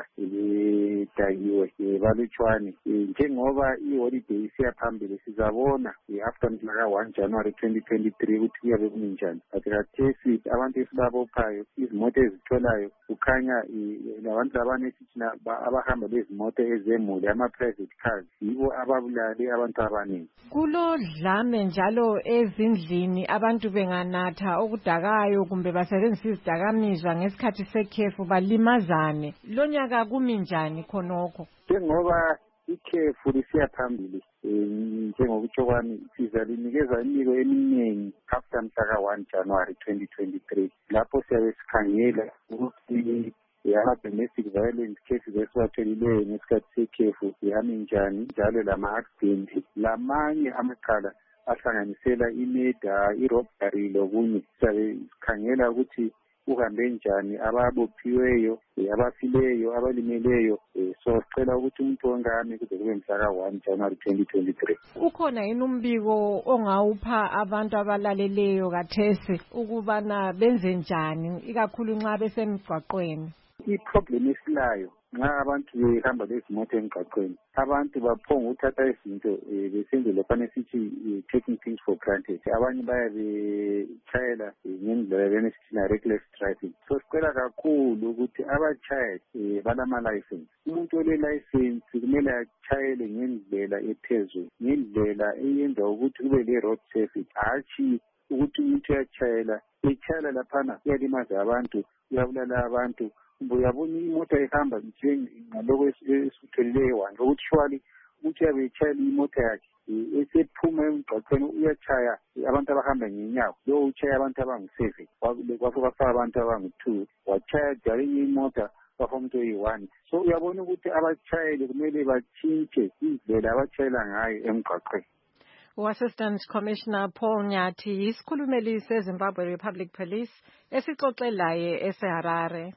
bedakiwe balutshwane. Njengoba iholiday isiyaphambili sizabona after mhlaka 1 January 2023 ukuthi kuyabe kuminjani. Khathesi abantu esibabophayo, izimoto ezitholayo kukhanya labantu abanesithina abahamba bezimoto ezemuli, ama-private cars, yibo ababulale abantu abaningi. Kulodlame njalo ezindlini abantu benganatha okudakayo kumbe basebenzisa izidakamizwa ngesikhathi sekhefu balimazane. Lonyaka kumi njani khonokho? Njengoba ikhefu lisiya phambili, njengokutsho kwami sizalinikeza imiko eminingi after mhlaka 1 January 2023 lapho siyabe sikhangela ukuthi ama-domestic violence cases esiwatholileyo ngesikhathi sekhefu zihame njani, njalo lama-accident lamanye amacala ahlanganisela imeda, irobbery lokunye. Siyabe sikhangela ukuthi uhambe njani, ababophiweyo, abafileyo, abalimeleyo. So sicela ukuthi umuntu ongami kuze kube mhlaka 1 January 2023. Ukhona yini umbiko ongawupha abantu abalaleleyo kathesi ukubana benze njani ikakhulu nxa besemgwaqweni? I-problem esilayo nxa abantu behamba lezimoto emgwaqweni, abantu baphonga ukuthatha izinto besenze lokhana esithi taking things for granted. Abanye baya betshayela ngendlela lena esithi reckless driving. So sicela kakhulu ukuthi abatshayeli balama-license. Umuntu ole-license kumele atshayele ngendlela ephezulu, ngendlela eyenza ukuthi kube le-road safety, hatshi ukuthi umuntu uyatshayela etshayela laphana uyalimaza abantu, uyabulala abantu. Uyabona imoto ihamba njengaloko esitholileyo wanje ukuthi shwali ukuthi uyabe etshayela imoto yakhe esephuma emgwaqweni uyatshaya abantu abahamba ngenyawo, lo utshaya abantu abangu-7 kwafo kwafaka abantu abangu-2, watshaya njalo enye imota kwafa umuntu oyi-1. So uyabona ukuthi abatshayeli kumele batshintshe indlela abatshayela ngayo emgwaqweni. U-Assistant Commissioner Paul Nyathi yisikhulumeli seZimbabwe Republic Police esixoxelaye eseHarare.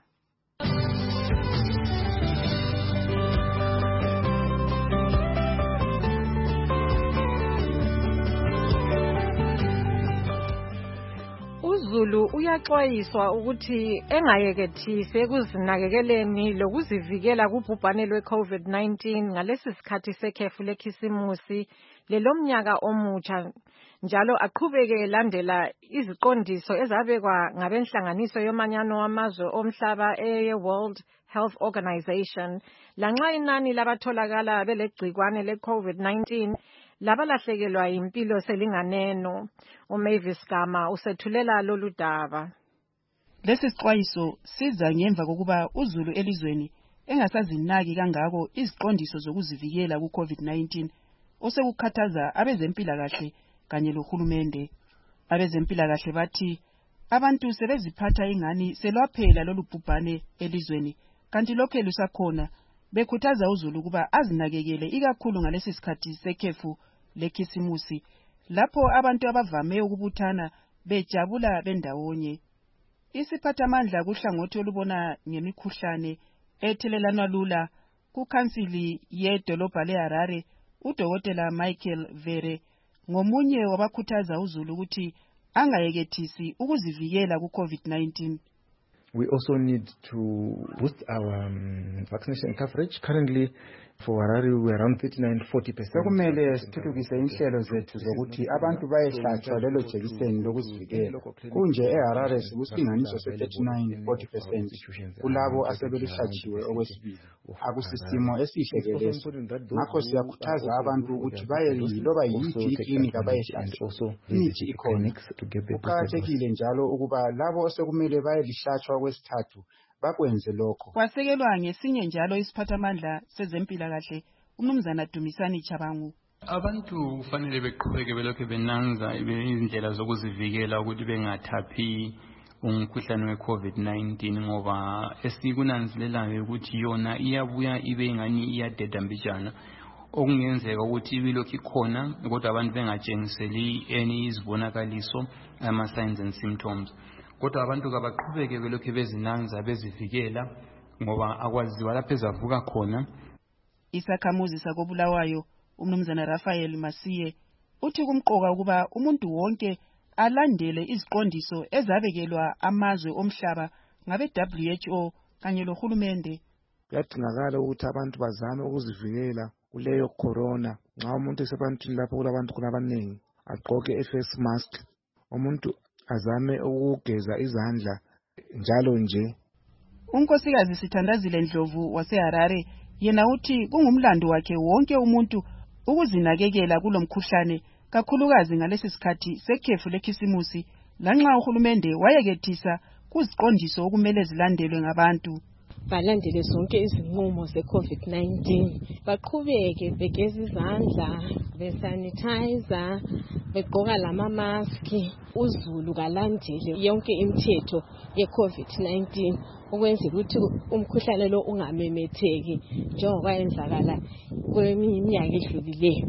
uZulu uyaxwayiswa ukuthi engayekethisi ekuzinakekeleni lokuzivikela kubhubhane lwe-COVID-19 ngalesi sikhathi sekhefu lekhisimusi lelomnyaka omutsha, njalo aqhubeke elandela iziqondiso ezabekwa ngabenhlanganiso yomanyano wamazwe omhlaba eye-World Health Organization. Lanxa inani labatholakala belegcikwane le-COVID-19 labalahlekelwa impilo selinganeno. uMavis Gama usethulela lolu daba. Lesi sixwayiso siza ngemva kokuba uZulu elizweni engasazinaki kangako iziqondiso zokuzivikela ku-COVID-19 osekukhathaza abezempilakahle kanye lohulumende. Abezempilakahle bathi abantu sebeziphatha ingani selwaphela lolu bhubhane elizweni, kanti lokho lusakhona. Bekhuthaza uZulu ukuba azinakekele ikakhulu ngalesi sikhathi sekhefu lekhisimusi, lapho abantu abavame ukubuthana bejabula bendawonye. Isiphathamandla kuhlangothi olubona ngemikhuhlane ethelelana lula kukhansili yedolobha leHarare, uDokotela Michael Vere, ngomunye wabakhuthaza uZulu ukuthi angayekethisi ukuzivikela ku-COVID-19. We also need to boost our vaccination coverage. Currently, for Harare, we are around 39-40%. Sekumele sithuthukise inhlelo zethu zokuthi abantu bayehlatshwa lelo jekiseni lokuzivikela. Kunje eHarare sikusilinganiso se-39-40% kulabo asebelishatshiwe okwesibili. Akusisimo esihle leso. Ngakho siyakhuthaza abantu ukuthi baye yiloba yiphi iklinika bayehlatshwa. Imithi ikhona. Kuqakathekile njalo ukuba labo osekumele bayelihlatshwa kwesithathu bakwenze lokho. Kwasekelwa ngesinye njalo isiphathamandla sezempilakahle uMnumzana Dumisani Chabangu. Abantu kufanele beqhubeke belokhu benanza izindlela zokuzivikela ukuthi bengathaphi umkhuhlane we-COVID-19 ngoba esikunanzelelayo ukuthi yona iyabuya ibe ingani iyadedambijana okungenzeka ukuthi ibilokhu ikhona kodwa abantu bengatshengiseli izibonakaliso ama-signs and symptoms. Kodwa abantu kabaqhubeke belokhu bezinanza bezivikela ngoba akwaziwa lapho ezavuka khona. Isakhamuzi sakobulawayo uMnumzana Raphael Masiye uthi kumqoka ukuba umuntu wonke alandele iziqondiso ezabekelwa amazwe omhlaba ngabe WHO kanye lohulumende. Kuyadingakala ukuthi abantu bazame ukuzivikela kuleyo corona. Nxa umuntu esebantwini lapho kulabantu kunabanengi agqoke i-face mask, umuntu azame ukugeza izandla njalo nje. Unkosikazi Sithandazile Ndlovu waseHarare yena uthi kungumlando wakhe wonke umuntu ukuzinakekela kulomkhuhlane kakhulukazi ngalesi sikhathi sekhefu lekhisimusi lanxa uhulumende wayekethisa kuziqondiso okumele zilandelwe ngabantu. Balandele zonke izinqumo ze-COVID-19 baqhubeke begeza izandla besanitizer begqoka lama-maski uzulu kalandele yonke imithetho ye-COVID-19 ukwenzela ukuthi umkhuhlane lo ungamemetheki njengoba yenzakala kweminye iminyaka edlulileyo.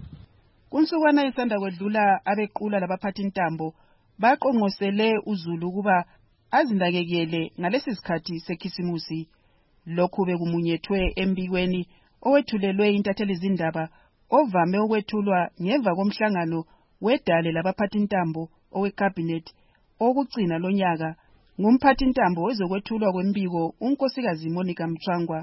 Kunsukwana esanda kwedlula abequla labaphathi intambo baqonqosele uzulu ukuba azinakekele ngalesi sikhathi sekhisimusi. Lokhu bekumunyethwe embikweni owethulelwe intatheli zindaba ovame ukwethulwa ngemva komhlangano wedale labaphathi intambo owecabinet okugcina lonyaka ngumphathi intambo wezokwethulwa kwembiko unkosikazi Monica Mthwangwa.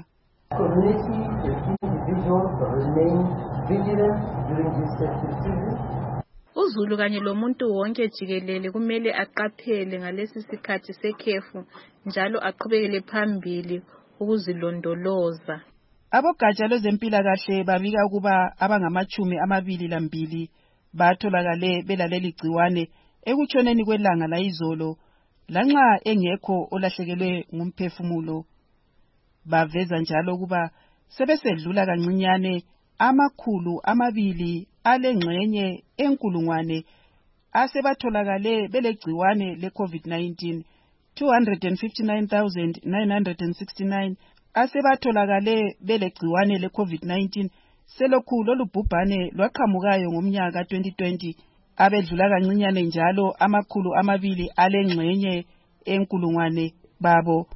Uzulu kanye lomuntu wonke jikelele kumele aqaphele ngalesi sikhathi sekhefu njalo aqhubekele phambili ukuzilondoloza. Abogatsha lwezempilakahle babika ukuba abangama-22 batholakale belaleli gciwane ekutshoneni kwelanga layizolo lanxa engekho olahlekelwe ngumphefumulo. Baveza njalo ukuba sebesedlula kancinyane 200 alengxenye enkulungwane asebatholakale belegciwane le-COVID-19, 259,969 asebatholakale belegciwane le-COVID-19 selokhu lolubhubhane lwaqhamukayo ngomnyaka 2020 abedlula kancinyane njalo 200 alengxenye enkulungwane babo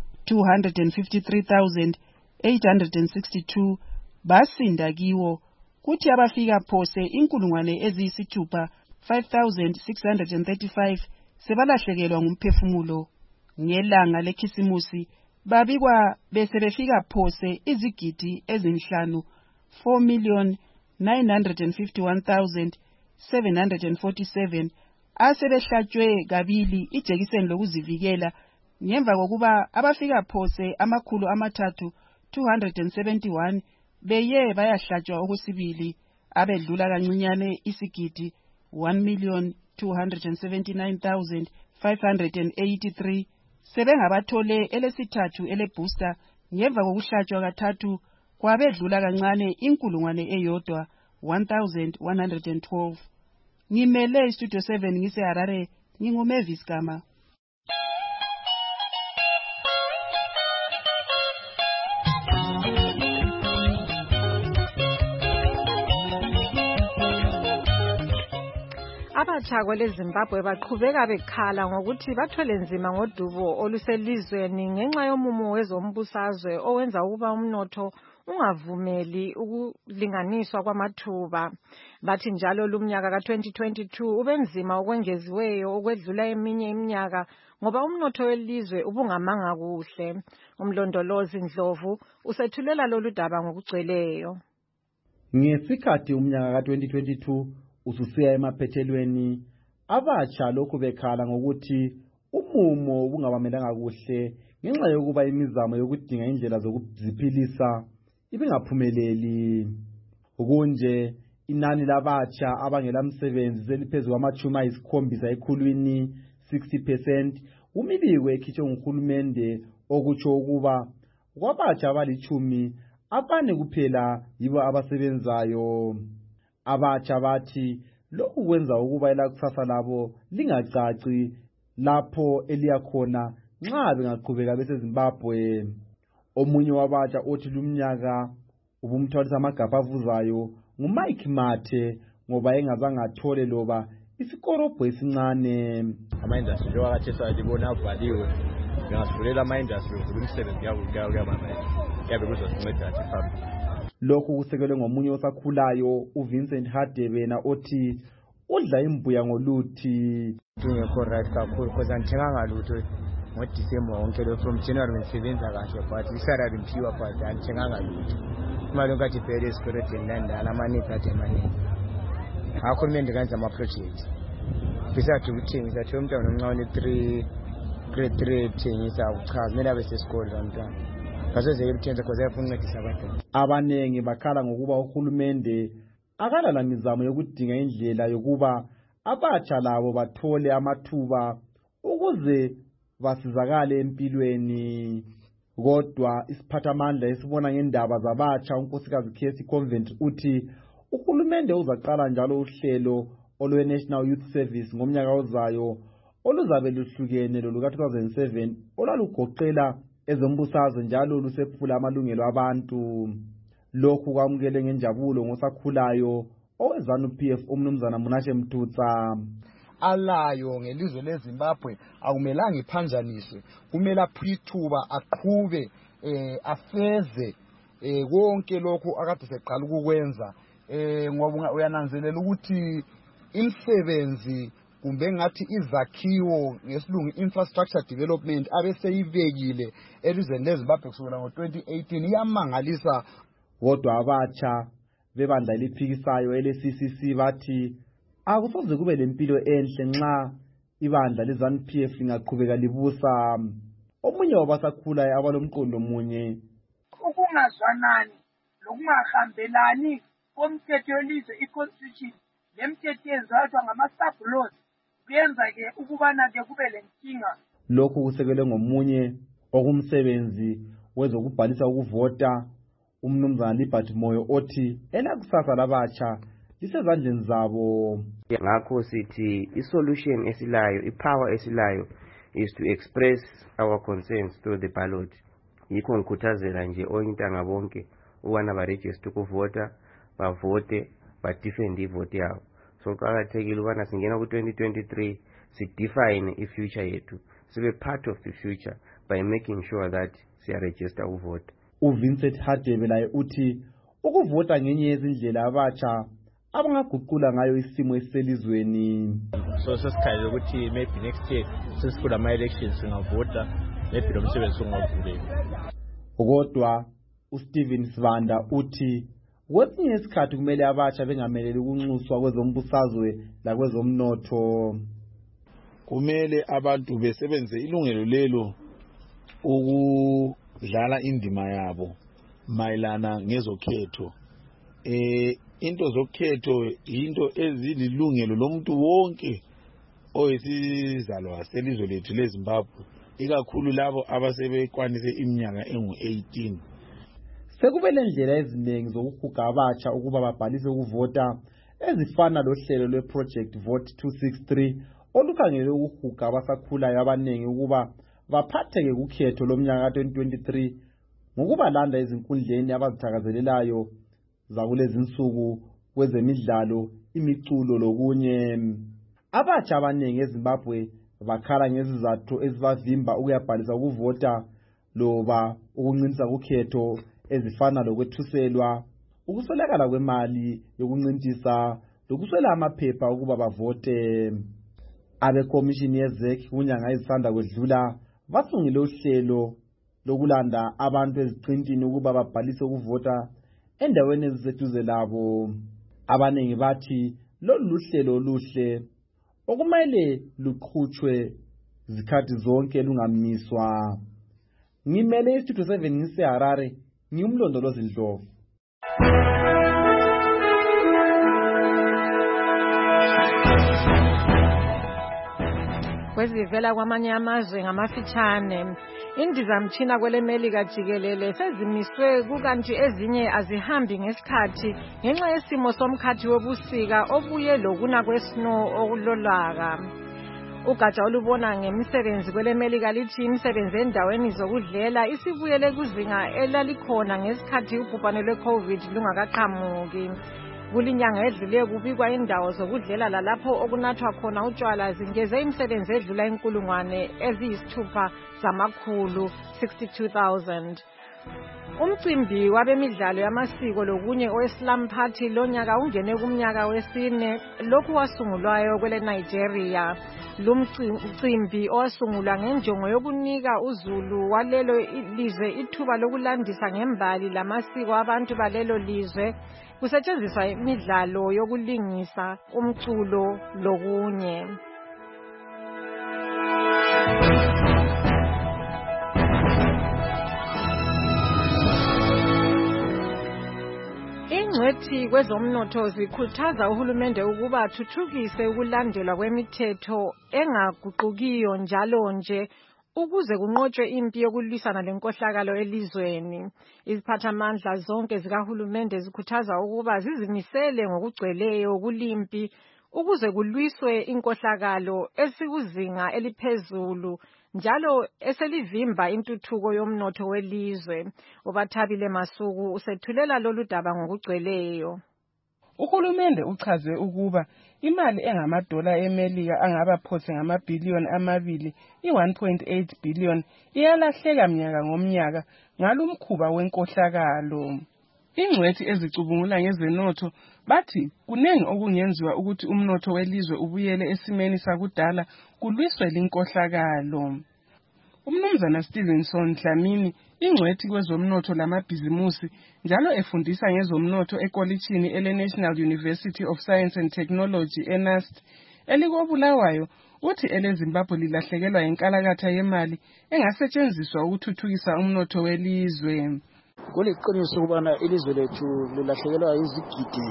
253,862 basinda kiwo kuthi abafika phose inkulungwane eziyisithupha 5,635 sebalahlekelwa ngumphefumulo. Ngelanga lekhisimusi babikwa besebefika phose izigidi ezinhlanu 4,951,747 asebehlatshwe kabili ijekiseni lokuzivikela ngemva kokuba abafika phose 371 beye bayahlatshwa okwesibili abedlula kancinyane isigidi 1,279,583 sebengabathole elesithathu elebooster ngemva kokuhlatshwa kathathu kwabedlula kancane inkulungwane eyodwa 1,112. Ngimele istudio 7 ngiseHarare nginguMavis Gama. Abatsha kweleZimbabwe baqhubeka bekhala ngokuthi bathwele nzima ngodubo oluselizweni ngenxa yomumo wezombusazwe owenza ukuba umnotho ungavumeli ukulinganiswa kwamathuba. Bathi njalo lumnyaka ka-2022 ubenzima okwengeziweyo okwedlula eminye iminyaka ngoba umnotho welizwe ubungamanga kuhle. Umlondolozi Ndlovu usethulela lolu daba ngokugcweleyo. Ngesikhathi umnyaka ka-2022 ususiya emaphethelweni, abatsha lokhu bekhala ngokuthi umumo bungabamelanga kuhle ngenxa yokuba imizamo yokudinga indlela zokuziphilisa ibingaphumeleli. Okunje inani labatsha abangelamsebenzi seliphezulu kwama-70 ekhulwini 60%, umibiko ekhitshwe nguhulumende okutsho ukuba kwabatsha abalichumi abane kuphela yibo abasebenzayo. Abatsha bathi lokhu kwenza ukuba elakusasa labo lingacaci lapho eliyakhona nxa bengaqhubeka beseZimbabwe. Omunye wabatsha othi lumnyaka ubumthwalisa amagabha avuzayo nguMike Mathe ngoba engazange athole loba isikorobho esincane. Ama-industry njengoba kathesa libona avaliwe ngasivulela ama-industry uvula umsebenzi kuyabe kuzosinceda kathi phambili. Lokhu kusekelwe ngomunye osakhulayo uVincent Hadebena othi udla imbuya ngoluthi. Ngekho right kakhulu because andithenganga lutho ngoDisemba wonke lo from January ngisebenza kahle but isalary ngiphiwa but andithenganga lutho. Imali onkathi iphele esikoloteni landala amaningi ade maningi. Akho kumende kanza ama-project. Besithi ukuthengisa thi umntwana omncane 3 thengisa uchaza kumele abe sesikole lomntwana. Basoze ukuthenza because ayafuna ukuncedisa abantu. Abanengi bakhala ngokuba uhulumende akalala mizamo yokudinga indlela yokuba abatsha labo bathole amathuba ukuze basizakale empilweni. Kodwa isiphathamandla esibona ngendaba zabatsha unkosikazi Casey Convent uthi uhulumende uzaqala njalo uhlelo olwe-National Youth Service ngomnyaka ozayo oluzabe luhlukene loluka-2007 olalugoqela ezombusazwe njalo lusephula amalungelo abantu. Lokhu kwamukele ngenjabulo ngosakhulayo oweZANU-PF umnumzana Munashe Mtutsa. Alayo ngelizwe leZimbabwe akumelanga iphanjaniswe, kumele aphithuba aqhube afeze konke lokho akade seqala ukukwenza ngoba uyananzelela ukuthi imisebenzi kumbe ngathi izakhiwo ngesilungu infrastructure development abeseyibekile elizweni leZimbabwe kusukela ngo-2018 iyamangalisa. Kodwa abatsha bebandla eliphikisayo ele-CCC bathi akusoze kube lempilo enhle nxa ibandla leZANU-PF lingaqhubeka libusa. Omunye wabasakhulayo abalomqondo munye ukungazwanani lokungahambelani komthetho welizwe i-constitution lemithetho yenziwayo ngama-sub-laws kuyenza-ke ukubana-ke kube lenkinga. Lokhu kusekelwe ngomunye okumsebenzi wezokubhalisa ukuvota umnumzana Liberty Moyo othi elakusasa labatsha lisezandleni zabo. Ngakho sithi isolution esilayo, ipower esilayo is to express our concerns through the ballot. Yikho ngikhuthazela nje oyintanga bonke ukubana baregister ukuvota, bavote, badefende ivote yabo. So kuqakathekile ukubana singena ku-2023 sidefine i-future yethu, sibe part of the future by making sure that siyaregister ukuvota. uVincent Hadebela uthi ukuvota ngenye yezindlela abatsha abangaguqula ngayo isimo eselizweni. So sesikhayela ukuthi maybe next year sesikhula ama-elections singavota, maybe lo msebenzi ungavuleka. Kodwa uSteven Sibanda uthi kwesinye isikhathi kumele abatsha bengameleli ukunxuswa kwezombusazwe lakwezomnotho. Kumele abantu besebenze ilungelo lelo ukudlala indima yabo mayelana ngezokhetho. Into zokhetho into ezililungelo lomuntu wonke oyisizalwa selizwe lethu leZimbabwe, ikakhulu labo abasebekwanise iminyaka engu-18. Sekube lendlela eziningi zokuhuga abatsha ukuba babhalise ukuvota ezifana lohlelo lweproject Vote 263 olukhangele ukuhuga abasakhulayo abaningi ukuba baphatheke kukhetho lomnyaka ka-2023 ngokubalanda ezinkundleni abazithakazelelayo zakulezi insuku kwezemidlalo, imiculo lokunye. Abatsha abaningi eZimbabwe bakhala ngezizathu ezibavimba ukuyabhalisa ukuvota loba ukuncintiswa kukhetho ezifana lokwethuselwa, ukuswelakala kwemali yokuncintisa lokuswela amaphepha ukuba bavote. Abekomishini yeZEC kunyanga ezisanda kwedlula basungile uhlelo lokulanda abantu eziqintini ukuba babhalise ukuvota endaweni eziseduze labo. Abaningi bathi lolu hlelo oluhle okumele luqhutshwe zikhathi zonke lungamiswa. Ngimele iStudio 7 ngiseHarare, ngiyumlondolozi Ndlovu. Kwezivela kwamanye amazwe ngamafitshane, Indizamtshina kwele Melika jikelele sezimiswe kukanti ezinye azihambi ngesikhathi ngenxa yesimo somkhathi wobusika obuye lokuna kwesnow okulolaka. Ugatsha olubona ngemisebenzi kwele Melika lithi imisebenzi endaweni zokudlela isibuyele kuzinga elalikhona ngesikhathi ubhubhane lwe-COVID lungakaqhamuki. Kulinyanga edluleyo kubikwa indawo zokudlela lalapho okunathwa khona utshwala zingeze imisebenzi edlula 6,600,000. Umcimbi wabemidlalo yamasiko lokunye oweSlam Party lonyaka ungene kumnyaka wesine lokhu wasungulwayo kwele Nigeria. Lumcimbi owasungulwa ngenjongo yokunika uzulu walelo lizwe ithuba lokulandisa ngembali lamasiko abantu balelo lizwe kusetshenziswa imidlalo yokulingisa umculo lokunye. Ingcwethi kwezomnotho zikhuthaza uhulumende ukuba athuthukise ukulandelwa kwemithetho engaguqukiyo njalo nje ukuze kunqotshwe impi yokulwisana lenkohlakalo elizweni. Iziphathamandla zonke zikahulumende zikhuthaza ukuba zizimisele ngokugcweleyo kulimpi ukuze kulwiswe inkohlakalo esikuzinga eliphezulu njalo eselivimba intuthuko yomnotho welizwe. Ubathabile Masuku usethulela lolu daba ngokugcweleyo. Uhulumende uchaze ukuba imali engamadola eMelika angaba phose ngamabhiliyoni amabili, i-1.8 billion, iyalahleka mnyaka ngomnyaka ngalumkhuba wenkohlakalo. Ingcwethi ezicubungula ngezenotho bathi kunengi okungenziwa ukuthi umnotho welizwe ubuyele esimeni sakudala kulwiswe linkohlakalo. Umnumzana Stevenson Dlamini, ingcwethi kwezomnotho lamabhizimusi, njalo efundisa ngezomnotho ekolitshini ele-National University of Science and Technology eNUST elikobulawayo, uthi eleZimbabwe lilahlekelwa inkalakatha yemali engasetshenziswa ukuthuthukisa umnotho welizwe. Kuliqiniso ukubana ilizwe lethu lilahlekelwa izigidi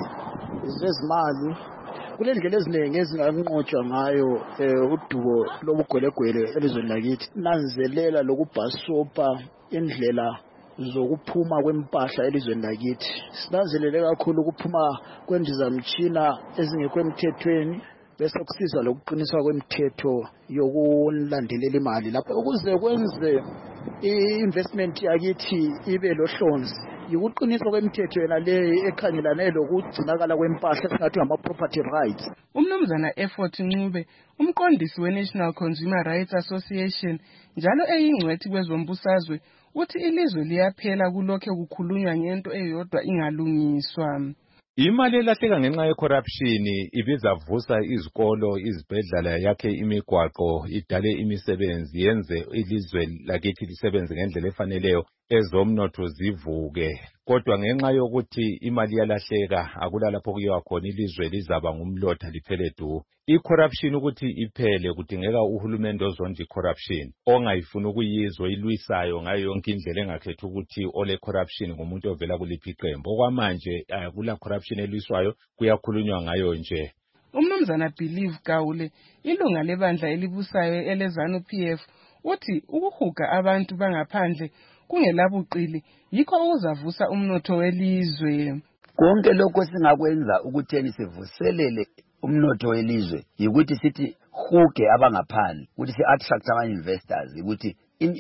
zezimali kulendlela eziningi ezinganqotshwa ngayo udubo lobugwelegwele elizweni lakithi. Nanzelela lokubhasopa indlela zokuphuma kwempahla elizweni lakithi. Sinanzelele kakhulu ukuphuma kwendizamtshina ezingekho emthethweni bese kusiza lokuqiniswa kwemithetho yokulandelela imali lapho ukuze kwenze i-investment yakithi ibe lohlonzi. Yikuqiniswa kwemithetho yena le ekhangelane lokugcinakala kwempahla esingathi ngama-property rights. Umnumzana Effort Ncube, umqondisi we-National Consumer Rights Association, njalo eyingcwethi kwezombusazwe, uthi ilizwe liyaphela kulokho kukhulunywa ngento eyodwa ingalungiswa. Imali elahleka ngenxa ye-corruption ibizavusa izikolo, izibhedlela, yakhe imigwaqo, idale imisebenzi, yenze ilizwe lakithi lisebenze ngendlela efaneleyo, ezomnotho zivuke. Kodwa ngenxa yokuthi imali yalahleka akulalapho kuyiwa khona, ilizwe lizaba ngumlotha liphele du. I-corruption ukuthi iphele kudingeka uhulumende ozonda i-corruption, ongayifuni ukuyizwa ilwisayo ngayo yonke indlela, engakhethi ukuthi ole corruption ngumuntu ovela kuliphi iqembu. Okwamanje akula corruption elwiswayo, kuyakhulunywa ngayo nje. Umnumzana Believe Gawule, ilunga lebandla elibusayo eleZANU-PF, uthi ukuhuga abantu bangaphandle kungelabuqili yikho okuzavusa umnotho welizwe. Konke lokho singakwenza ukutheni sivuselele umnotho welizwe yikuthi sithi huge abangaphandle, ukuthi si-attract ama-investors, ukuthi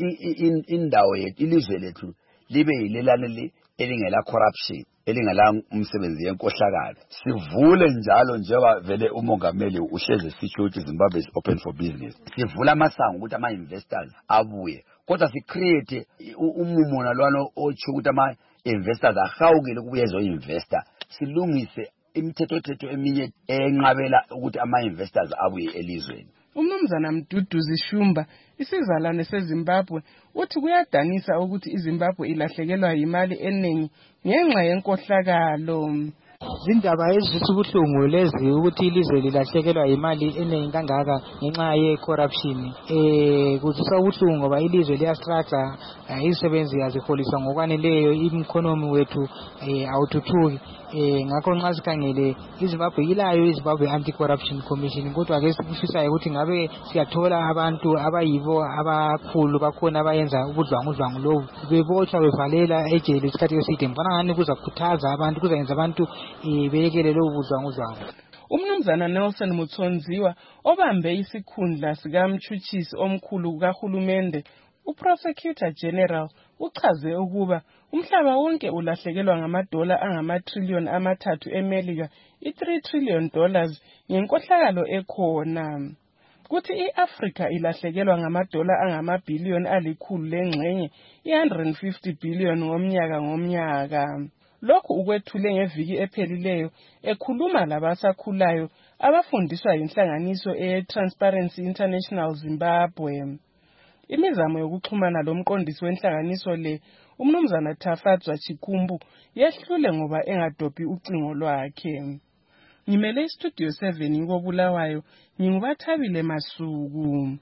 indawo yethu, ilizwe lethu libe yilelane elingela corruption, elingela umsebenzi yenkohlakalo. Sivule njalo njengoba vele umongameli uhleze sisho ukuthi Zimbabwe is open for business. Sivula amasango ukuthi ama-investors abuye, kodwa si-create umumo nalwana otsho ukuthi ama-investors ahawukele ukubuya ezo-investor. Silungise imithetho eminye enqabela ukuthi ama-investors abuye elizweni. Umnumzana Mduduzi Shumba, isizalwane seZimbabwe, uthi kuyadanisa ukuthi iZimbabwe ilahlekelwa imali eningi ngenxa yenkohlakalo. Zindaba ezizwisa ubuhlungu lezi ukuthi ilizwe lilahlekelwa imali eningi kangaka ngenxa ye-corruption. Kuzwisa ubuhlungu ngoba ilizwe liyastruggle, izisebenzi aziholiswa ngokwaneleyo, i-economy wethu awuthuthuki. Ngakho nxa sikhangele iZimbabwe ilayo iZimbabwe Anti-Corruption Commission, kodwa ke sikufisayo ukuthi ngabe siyathola abantu abayibo abakhulu bakhona abayenza ubudlwangudlwangu lobu bebotshwa bevalela ejele isikhathi eside. Mbona ngani kuzakhuthaza abantu, kuzayenza abantu beyekele lobu budlwangudlwangu. Umnumzana Nelson Mutsonziwa obambe isikhundla sikamtshutshisi omkhulu kahulumende uProsecutor General uchaze ukuba umhlaba wonke ulahlekelwa ngamadola angama-trillion amathathu eMelika, $3 trillion ngenkohlakalo ekhona. Kuthi iAfrika ilahlekelwa ngamadola angamabhiliyoni alikhulu lengxenye, $150 billion ngomnyaka. Lokhu ukwethule ngeviki ephelileyo ekhuluma labasakhulayo abafundiswa yinhlanganiso ye-Transparency International Zimbabwe. Imizamo yokuxhumana lomqondisi wenhlanganiso le, umnumzana Tafadzwa Chikumbu, yehlule ngoba engadobhi ucingo lwakhe. Ngimele iStudio 7 koBulawayo, nginguBathabile Masuku.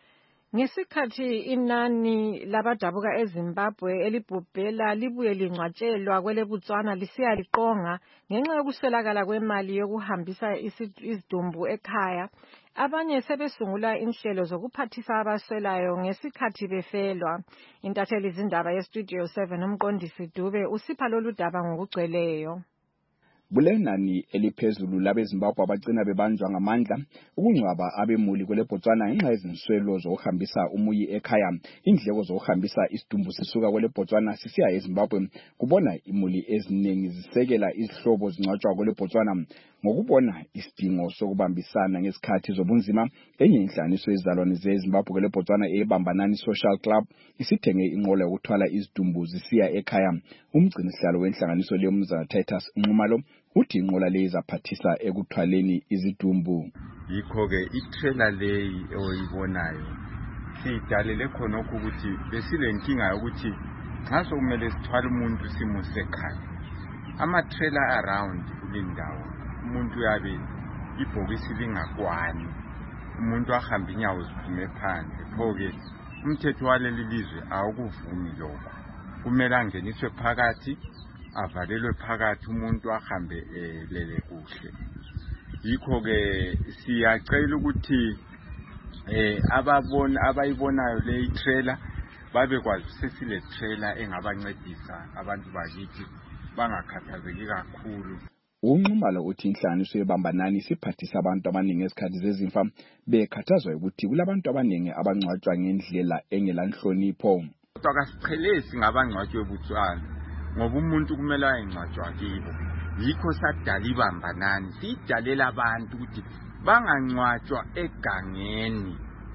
Ngesikhathi inani labadabuka eZimbabwe elibhubhela libuye lingcwatshelwa kweleBotswana lisiya liqonga ngenxa yokuswelakala kwemali yokuhambisa izidumbu ekhaya, abanye sebesungula inhlelo zokuphathisa abaswelayo ngesikhathi befelwa. Intatheli zindaba yeStudio 7 umqondisi Dube usipha lolu daba ngokugcweleyo. Bulenani eliphezulu labeZimbabwe abagcina bebanjwa ngamandla ukungcwaba abemuli kweleBotswana ngenxa yezinswelo zokuhambisa umuyi ekhaya. Indleko zokuhambisa isidumbu sisuka kweleBotswana sisiya eZimbabwe kubona imuli eziningi zisekela izihlobo zingcwatshwa kweleBotswana. Ngokubona isidingo sokubambisana ngesikhathi zobunzima, enye inhlanganiso yezizalwane zeZimbabwe kweleBotswana eBambanani Social Club isithenge inqola yokuthwala izidumbu zisiya ekhaya. Umgcinisihlalo wenhlanganiso le umnumzana Titus Nxumalo uthi inqola le izaphathisa ekuthwaleni izidumbu. Yikho-ke itrailer leyi oyibonayo siyidalele khonokho ukuthi besilenkinga yokuthi nxa sokumele sithwale umuntu simuse ekhaya, ama-trailer around kulindawo umuntu yabe ibhokisi lingakwani, umuntu ahambe inyawo ziphume phandle. Pho-ke umthetho waleli lizwe awukuvumi lokho, kumele angeniswe phakathi, avalelwe phakathi, umuntu ahambe lele kuhle. Yikho-ke siyacela ukuthi abayibonayo le trailer babekwazi sesile trailer engabancedisa abantu bakithi bangakhathazeki kakhulu. Unxumalo uthi inhlanganiso yeBambanani siphathisa abantu abaningi esikhathi zezimfa bekhathazwa ukuthi kulabantu abaningi abangcwatshwa ngendlela engelanhlonipho. Kodwa kasichelesi ngabangcwatshwe eBotswana ngoba umuntu kumele ayengcwatshwa kibo. Yikho sadala iBambanani, sidalela abantu ukuthi bangangcwatshwa egangeni.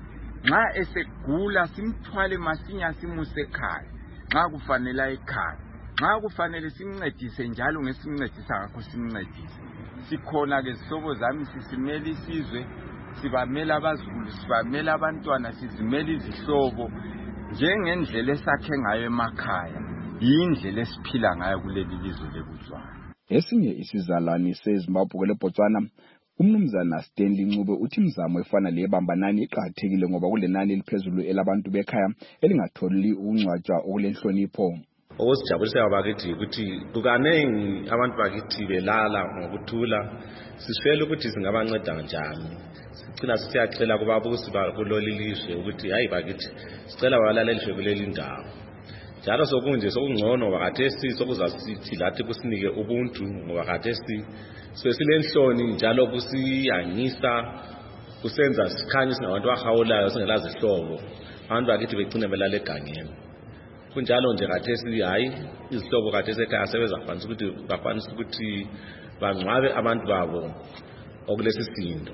Nxa esegula simthwale masinya simuse ekhaya, nxa kufanele ekhaya, nxa kufanele simncedise njalo ngesimncedisa ngakho simncedise. Sikhona ke zihlobo zami sisimela isizwe, sibamela abazulu, sibamela abantwana, sizimela izihlobo njengendlela esakhe ngayo emakhaya, yindlela esiphila ngayo kuleli lizwe leBotswana. Esinye isizalwane seZimbabwe kweleBotswana, umnumzana Stanley Ncube uthi imizamo efana leBambanani iqhathekile ngoba kulenani eliphezulu elabantu bekhaya elingatholi ukungcwatshwa okulenhlonipho. Okusijabulisa bakithi ukuthi kukanengi abantu bakithi belala ngokuthula, siswele ukuthi singabanceda kanjani. Sicina siyacela kubabusi kuleli lizwe ukuthi hayi bakithi sicela balaleliswe kuleli ndawo. Njalo sokunje sokungcono wakathesi sokuzasithi lathi kusinike ubuntu ngoba kathesi sesilenhloni njalo kusiyanyisa kusenza sikhanye singabantu bahawulayo singelazi ihlobo. Abantu bakithi begcina belala egangeni. Kunjalo nje kathesi hayi izihlobo kathesi ekhaya sebezafanisa ukuthi bakwanisa ukuthi bangcwabe abantu babo okulesi sindo.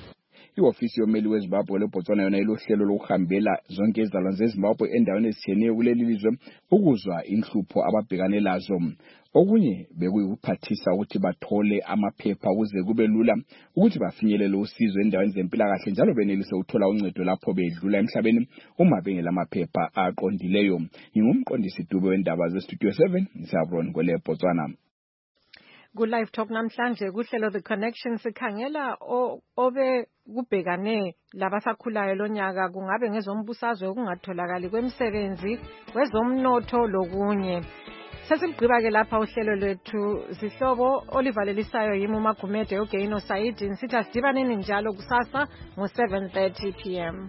Iofisi yomeli weZimbabwe leBotswana yona ilohlelo lokuhambela zonke izizalwane zeZimbabwe endaweni ezitshiyeneyo kuleli lizwe ukuzwa inhlupho ababhekane lazo. Okunye bekuyikuphathisa ukuthi bathole amaphepha ukuze kube lula ukuthi bafinyelele usizo endaweni zempilakahle njalo benelise ukuthola uncedo lapho bedlula emhlabeni uma bengelamaphepha aqondileyo. Ngingumqondisi Dube wendaba zeStudio 7 ngisabron kweleBotswana. Ku-Live Talk namhlanje kuhlelo The Connection sikhangela obe kubhekane labasakhulayo lonyaka kungabe ngezombusazwe ukungatholakali kwemisebenzi, kwezomnotho lokunye. Sesimgqiba-ke lapha uhlelo lwethu zihlobo olivalelisayo yimi uMagumede Ogeyino Saidi. Nsithi asidibaneni njalo kusasa ngo-7:30 p.m.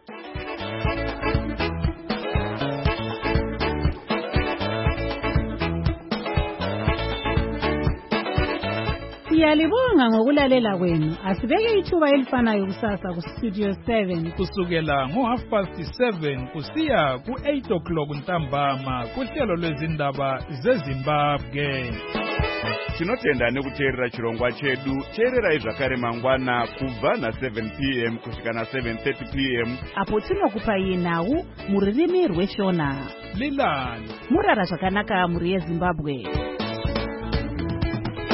Siyalibonga ngokulalela kwenu. Asibeke ithuba elifanayo kusasa ku Studio 7 kusukela ngo7:30 kusiya ku8 ntambama kuhlelo lwezindaba zeZimbabwe. Tinotenda nekuteerera chirongwa chedu. Teererai zvakare mangwana kubva na7 p.m. kusvika na7:30 p.m. apo tinokupai nhau muririmi rweshona. Lilani murara zvakanaka muri yeZimbabwe.